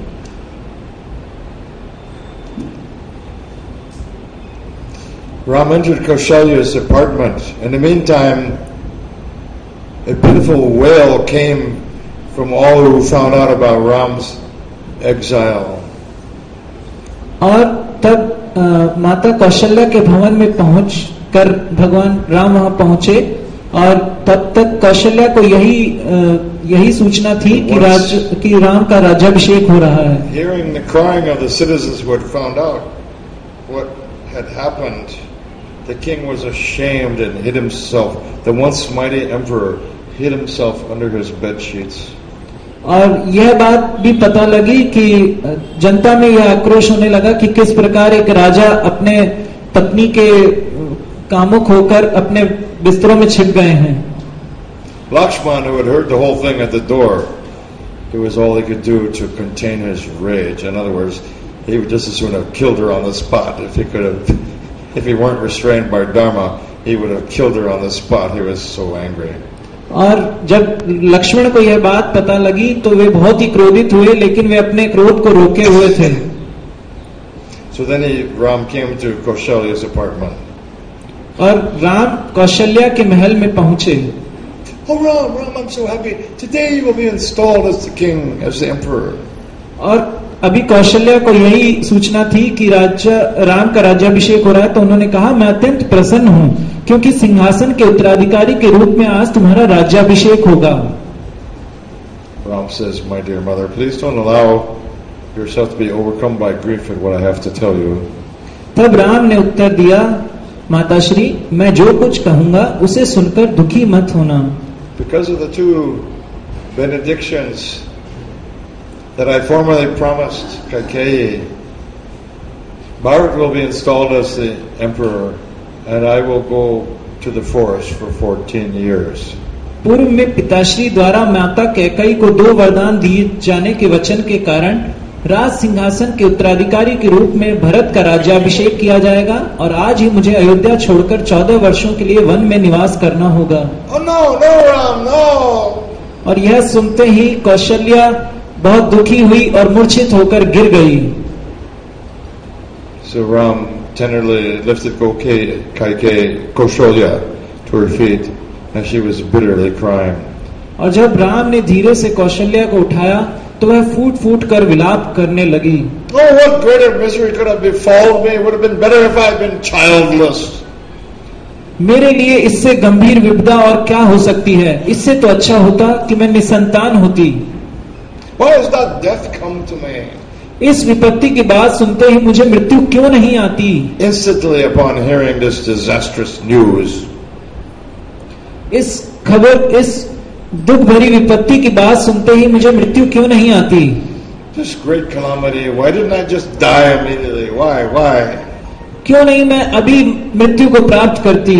Ram entered Kaushalya's apartment. In the meantime, a pitiful wail came from all who found out about Ram's exile. और तब माता कौशल्या के भवन में पहुंचकर भगवान राम वहां पहुंचे और तब तक कौशल्या को यही सूचना थी कि राम का राज्याभिषेक हो रहा है. Hearing the crying of the citizens who had found out what had happened, the king was ashamed and hid himself. The once mighty emperor hid himself under his bed sheets. और यह बात भी पता लगी कि जनता में यह आक्रोश होने लगा कि किस प्रकार एक राजा अपने पत्नी के कामुक होकर अपने बिस्तरों में छिप गए हैं. Lakshman, who had heard the whole thing at the door, it was all he could do to contain his rage. In other words, he would just as soon have killed her on the spot. If he weren't restrained by Dharma, he would have killed her on the spot. He was so angry. और जब लक्ष्मण को यह बात पता लगी तो वे बहुत ही क्रोधित हुए, लेकिन वे अपने क्रोध को रोके हुए थे. So then Ram came to Kaushalya's apartment. और राम कौशल्या के महल में पहुंचे. Oh Ram, I'm so happy. Today you will be installed as the king, as the emperor. और अभी कौशल्या को यही सूचना थी कि राम का राज्याभिषेक हो रहा है, तो उन्होंने कहा, मैं अत्यंत प्रसन्न हूं क्योंकि सिंहासन के उत्तराधिकारी के रूप में आज तुम्हारा राज्याभिषेक होगा. Ram says, my dear mother, please don't allow yourself to be overcome by grief at what I have to tell you. तब राम ने उत्तर दिया, माताश्री, मैं जो कुछ कहूंगा उसे सुनकर दुखी मत होना. Because of the two benedictions that I formerly promised Kaikeyi, Bharat will be installed as the emperor and I will go to the forest for 14 years. पूर्व में पिताश्री द्वारा माता कैकेयी को 2 वरदान दिए जाने के वचन के कारण राज सिंहासन के उत्तराधिकारी के रूप में भरत का राज्याभिषेक किया जाएगा और आज ही मुझे अयोध्या छोड़कर 14 वर्षों के लिए वन में निवास करना होगा. Oh no, no Ram, no! और यह सुनते ही कौशल्या बहुत दुखी हुई और मूर्छित होकर गिर गई. So Ram tenderly lifted Kaushalya to her feet and she was bitterly crying. और जब राम ने धीरे से कौशल्या को उठाया तो वह फूट फूट कर विलाप करने लगी. Oh, what greater misery could have befallen me? It would have been better if I had been childless. मेरे लिए इससे गंभीर विपदा और क्या हो सकती है? इससे तो अच्छा होता कि मैं निसंतान होती. Why has not death come to me? इस विपत्ति की बात सुनते ही मुझे मृत्यु क्यों नहीं आती? Instantly upon hearing this disastrous news, इस दुख भरी विपत्ति की बात सुनते ही मुझे मृत्यु क्यों नहीं आती? this great calamity, why didn't I just die immediately? Why? क्यों नहीं मैं अभी मृत्यु को प्राप्त करती?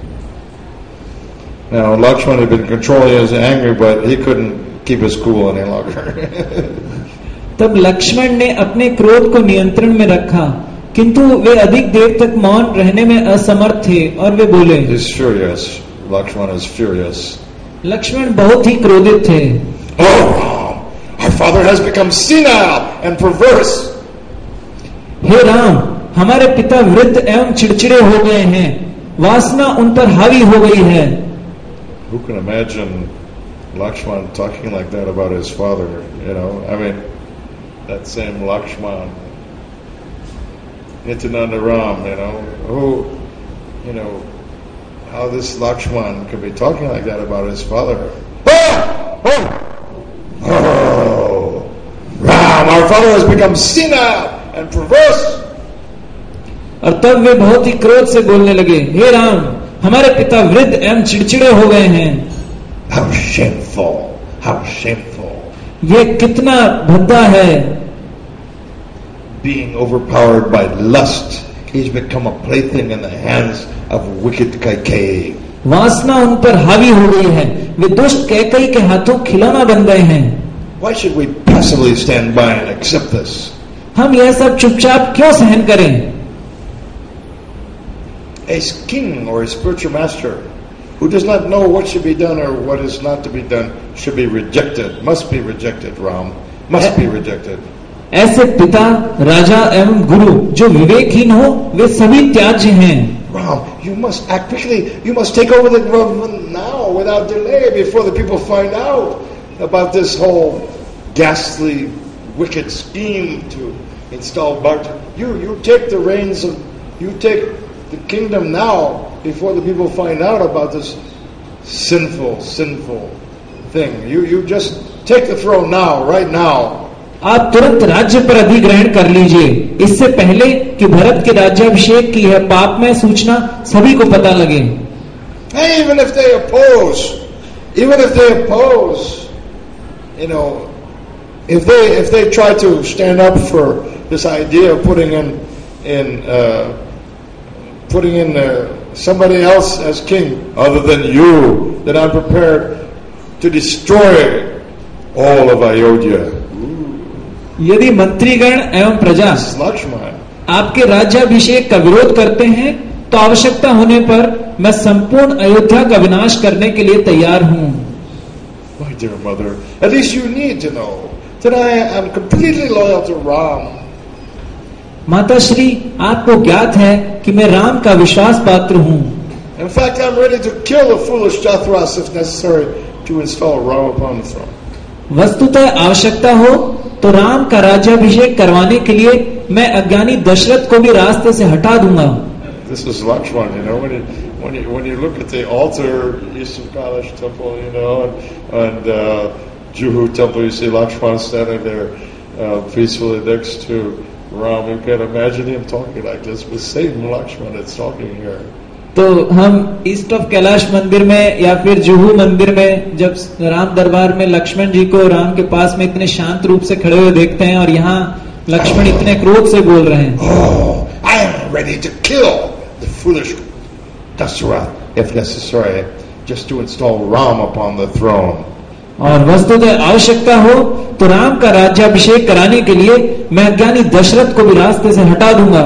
Now Lakshman had been controlling his anger, but he couldn't keep his cool any longer. तब लक्ष्मण ने अपने क्रोध को नियंत्रण में रखा, किंतु वे अधिक देर तक मौन रहने में असमर्थ थे और वे बोले. He's furious. Lakshman is furious. Lakshman बहुत ही क्रोधित थे. Oh, our father has become senile and perverse. हे राम, हमारे पिता वृद्ध एवं चिड़चिड़े हो गए हैं, वासना उन पर हावी हो गई है. Who can imagine Lakshman talking like that about his father, you know. I mean, that same Lakshman, Nityananda Ram, you know, who, you know, how this Lakshman could be talking like that about his father. Oh, Ram, our father has become senile and perverse. और तब वे बहुत ही क्रोध से बोलने लगे, हे राम, हमारे पिता वृद्ध एवं चिड़चिड़े हो गए हैं। How shameful! How shameful! ये कितना भद्दा है। Being overpowered by lust, he's become a plaything in the hands of wicked Kaikeyi. वासना उन पर हावी हो गई है, वे दुष्ट कैकेयी के हाथों खिलौना बन गए हैं। Why should we passively stand by and accept this? हम यह सब चुपचाप क्यों सहन करें? A king or a spiritual master who does not know what should be done or what is not to be done should be rejected, must be rejected, Ram, must be rejected. ऐसे पिता, राजा एवं गुरु जो विवेकहीन हो, वे सभी त्याज्य हैं। Ram, you must act quickly. You must take over the government now, without delay, before the people find out about this whole ghastly, wicked scheme to install Bharata. You take the reins of, you take the kingdom now, before the people find out about this sinful thing. You just take the throne now, right now. आप तुरंत राज्य पर अधिग्रहण कर लीजिए, इससे पहले कि भरत के राज्याभिषेक की यह पापमय सूचना सभी को पता लगे। Hey, even if they oppose, you know, if they try to stand up for this idea of putting in somebody else as king other than you, then I'm prepared to destroy all of Ayodhya. यदि मंत्रीगण एवं प्रजा आपके राज्याभिषेक का विरोध करते हैं, तो आवश्यकता होने पर मैं संपूर्ण अयोध्या का विनाश करने के लिए तैयार हूँ। My dear mother, at least you need to know that I am completely loyal to Ram. माता श्री, आपको ज्ञात है कि मैं राम का विश्वास पात्र हूँ। In fact, I'm ready to kill the foolish Jathras if necessary to install Ram upon the throne. वस्तुतः आवश्यकता हो तो राम का राज्याभिषेक करवाने के लिए मैं अज्ञानी दशरथ को भी रास्ते से हटा दूंगा। This is Lakshman, you know, when you look at the altar, east of Kailash temple, you know, and Juhu temple, you see Lakshman standing there peacefully next to Ram. You can imagine him talking like this, but same Lakshman that's talking here. तो हम ईस्ट ऑफ कैलाश मंदिर में या फिर जुहू मंदिर में जब राम दरबार में लक्ष्मण जी को राम के पास में इतने शांत रूप से खड़े हुए देखते हैं, और यहाँ लक्ष्मण इतने क्रोध से बोल रहे हैं। Oh, I am ready to kill the foolish Dasarath if necessary, just to install Ram upon the throne. और वस्तुतः आवश्यकता हो तो राम का राज्याभिषेक कराने के लिए मैं अज्ञानी दशरथ को भी रास्ते से हटा दूंगा।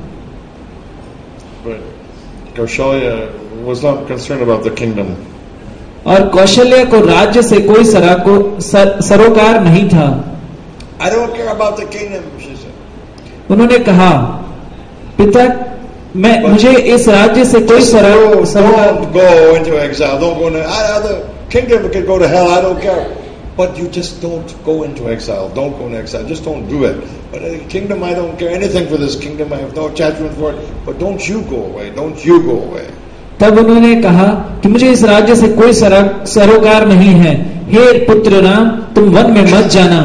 Kaushalya was not concerned about the kingdom. और कौशल्य को राज्य से कोई सरोकार नहीं था। I don't care about the kingdom, she said. उन्होंने कहा, पिता, मुझे इस राज्य से कोई सरोकार। Don't go into exile. Don't go into the kingdom could go to hell. I don't care. But you just don't go into exile. Don't go into exile. Just don't do it. But the kingdom, I don't care anything for this kingdom. I have no attachment for it. But don't you go away. Don't you go away. तब उन्होंने कहा कि मुझे इस राज्य से कोई सरोकार नहीं है। हे पुत्र राम, तुम वन में मत जाना।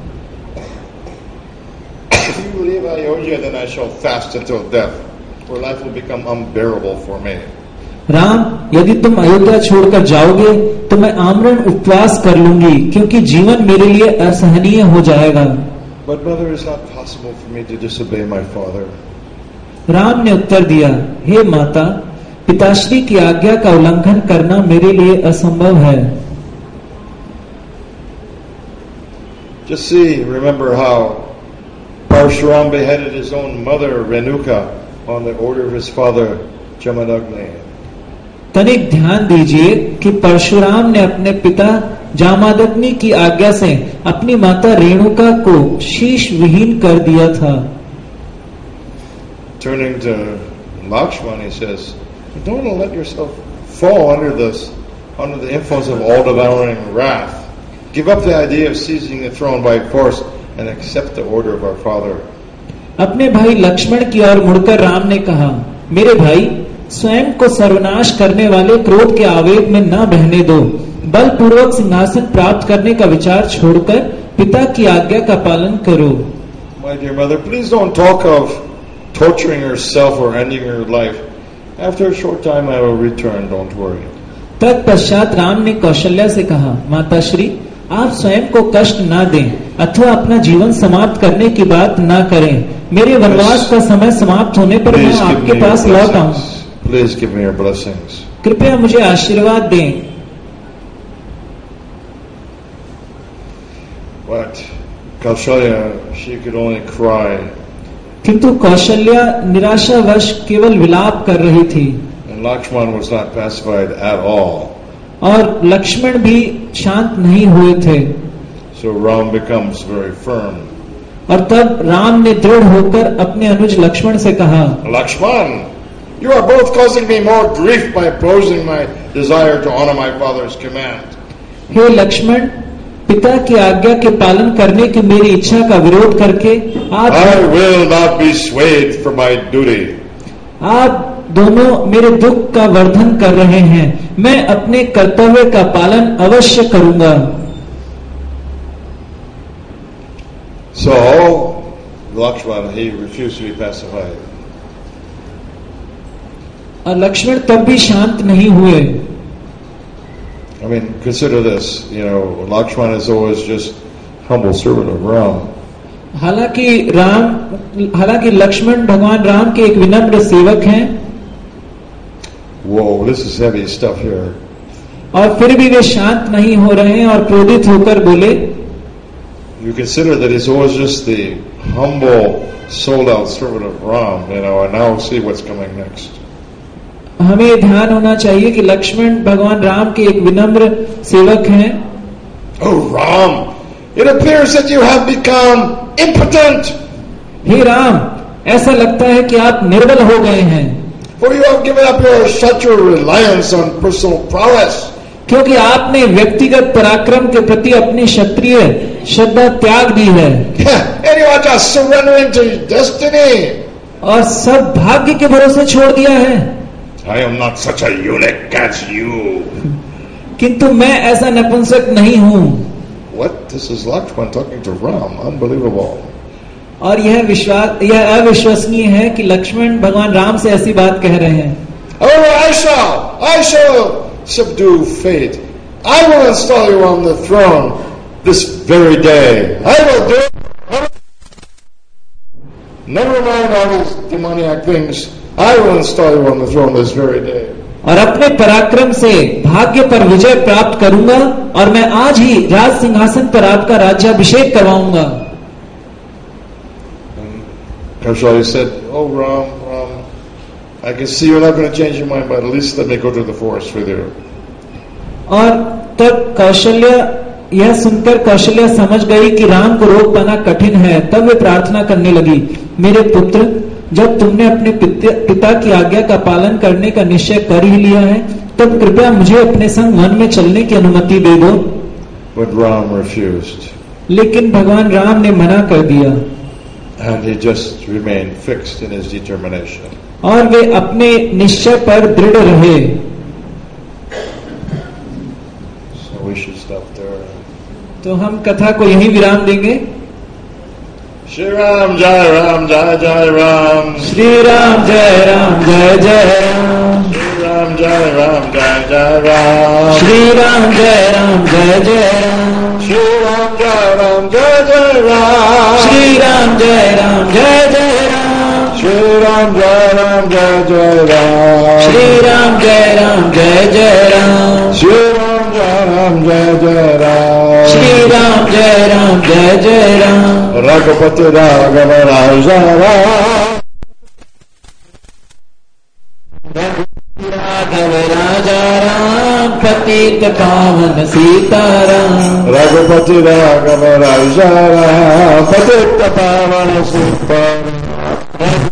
If you leave Ayodhya, then I shall fast until death, for life will become unbearable for me. Ram, यदि तुम अयोध्या छोड़कर जाओगे तो मैं आमरण उपवास कर लूंगी, क्योंकि जीवन मेरे लिए असहनीय हो जाएगा। But mother, it's not possible for me to disobey my father. Ram ने उत्तर दिया, हे माता, पिताश्री की आज्ञा का उल्लंघन करना मेरे लिए असंभव है। Just see, remember how Parshuram beheaded his own mother Renuka on the order of his father Jamadagni. तनिक ध्यान दीजिए कि परशुराम ने अपने पिता जामादग्नि की आज्ञा से अपनी माता रेणुका को शीश विहीन कर दिया था। Turning to Lakshman, he says, "Don't let yourself fall under this under the influence of all-devouring wrath. Give up the idea of seizing the throne by force and accept the order of our Father. अपने भाई लक्ष्मण की ओर मुड़कर राम ने कहा, मेरे भाई, स्वयं को सर्वनाश करने वाले क्रोध के आवेग में न बहने दो। बलपूर्वक सिंहासन प्राप्त करने का विचार छोड़कर पिता की आज्ञा का पालन करो। My dear mother, please don't talk of torturing yourself or ending your life. After a short time I will return, don't worry. तत्पश्चात राम ने कौशल्या से कहा, माताश्री, आप स्वयं को कष्ट ना दें अथवा अपना जीवन समाप्त करने की बात ना करें। मेरे वनवास का समय समाप्त होने पर मैं आपके पास लौट आऊं। Please give me your blessings. कृपया मुझे आशीर्वाद दें। But Kaushalya, she could only cry. किंतु कौशल्या निराशावश केवल विलाप कर रही थी। And Lakshman was not pacified at all. और लक्ष्मण भी शांत नहीं हुए थे। So Ram becomes very firm. और तब राम ने दृढ़ होकर अपने अनुज लक्ष्मण से कहा, Lakshman, you are both causing me more grief by opposing my desire to honor my father's command. हे लक्ष्मण, पिता की आज्ञा के पालन करने की मेरी इच्छा का विरोध करके I will not be swayed from my duty. आप दोनों मेरे दुख का वर्धन कर रहे हैं। मैं अपने कर्तव्य का पालन अवश्य करूंगा। So Lakshman, he refused to be pacified. और लक्ष्मण तब भी शांत नहीं हुए। I mean, consider this. You know, Lakshman is always just humble servant of Ram. हालांकि लक्ष्मण भगवान राम के एक विनम्र सेवक हैं। Whoa, this is heavy stuff here. और फिर भी वे शांत नहीं हो रहे हैं और क्रोधित होकर बोले, You consider that he's always just the humble, sold-out servant of Ram, you know, and now see what's coming next. हमें ध्यान होना चाहिए कि लक्ष्मण भगवान राम के एक विनम्र सेवक हैं। Oh Ram, it appears that you have become impotent. हे राम, ऐसा लगता है कि आप निर्बल हो गए हैं। For you have given up your kshatriya reliance on personal prowess. क्योंकि आपने व्यक्तिगत पराक्रम के प्रति अपनी क्षत्रिय श्रद्धा त्याग दी है। And you are just surrendering to destiny. और सब भाग्य के भरोसे छोड़ दिया है। I am not such a eunuch as you. किंतु मैं ऐसा नपुंसक नहीं हूँ। What? This is Lakshman talking to Ram. Unbelievable. और यह अविश्वसनीय है कि लक्ष्मण भगवान राम से ऐसी बात कह रहे हैं। Oh, I shall subdue fate. I will install you on the throne this very day. I will do it. Never mind all these demoniac things. I will install you on the throne this very day. और अपने पराक्रम से भाग्य पर विजय प्राप्त करूंगा और मैं आज ही राज सिंहासन पर आपका राज्याभिषेक करवाऊंगा। Kaushalya said, "Oh Ram, I can see you're not going to change your mind, but at least let me go to the forest with you." और तब कौशल्या यह सुनकर कौशल्या समझ गई कि राम को रोक पाना कठिन है। तब वे प्रार्थना करने लगी, मेरे पुत्र, जब तुमने अपने पिता की आज्ञा का पालन करने का निश्चय कर ही लिया है, तब कृपया मुझे अपने संग वन में चलने की अनुमति दे दो। But Ram refused. लेकिन भगवान राम ने मना कर दिया। And he just remained fixed in his determination. और वे अपने निश्चय पर दृढ़ रहे। So we should stop there. तो हम कथा को यहीं विराम देंगे। Shri Ram Jai Ram Jai Jai Ram. Shri Ram जय राम जय जय Ram. Shri Ram Jai Ram Jai Jai Ram. Shri Ram जय राम जय जय Ram. Shri Ram Jai Ram Jai Jai Ram. Shri Ram जय राम जय जय Ram. Shri Ram Jai Ram Jai Jai Ram. Shri Ram जय राम जय जय Ram. Shri Ram Jai Ram Jai Jai Ram. Shri Ram जय राम जय जय Ram. Raghupati Raghava Raja Ram. Raghav राजा राम, पतित पावन Sitaram. Raghupati Raghava Raja Ram. Patita Pavana Sitaram.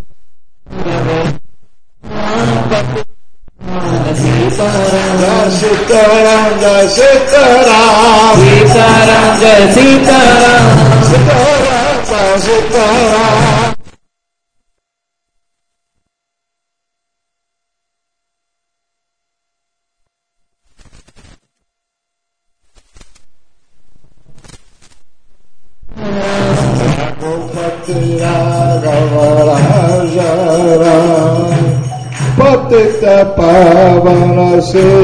Sitaram. Shri Sitaram जय सीताराम सीताराम जय सीताराम सीताराम जय सीताराम रघुपति राघव राजा राम पतित पावन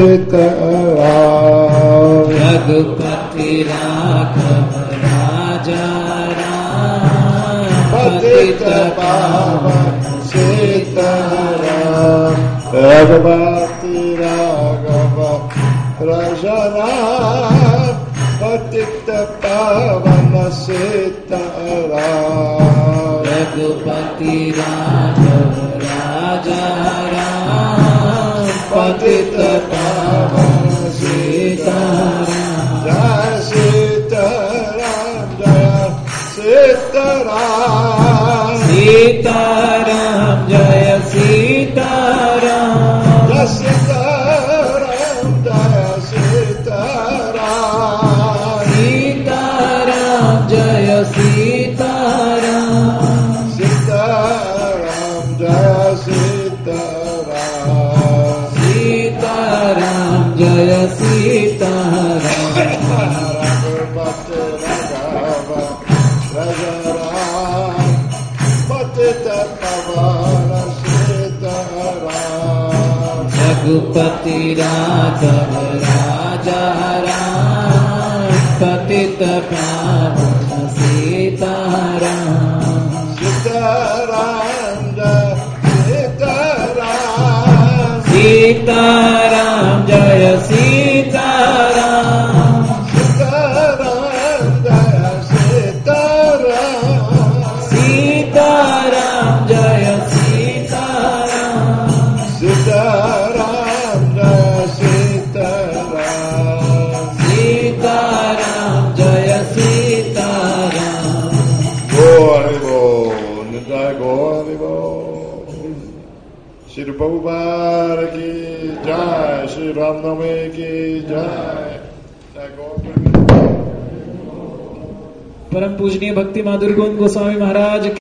सीताराम रघुपति राघव राजा राम पतित पावन सीताराम रघुपति राघव राजा राम पतित पावन सीताराम रघुपति राघव राजा राम पतित पावन सीताराम जय सीताराम जय सीताराम सीताराम जय सीताराम जय सीताराम जय सीताराम सीताराम जय सीताराम सीताराम जय सीताराम सीताराम जय सीताराम रघुपति राघव राजा राम पतित पावन सीताराम रघुपति राघव राजा राम पतित पावन सीताराम सीताराम जय सीताराम सीताराम जय सीताराम सीताराम जय सीताराम सीताराम जय सीताराम सीताराम जय सीताराम सीताराम जय Sitaram Goribo, Nindai Goribo. Shri Prabhupada ki jai, Shri Ramname ki jai. परम पूजनीय भक्ति माधुर गोविंद गोस्वामी महाराज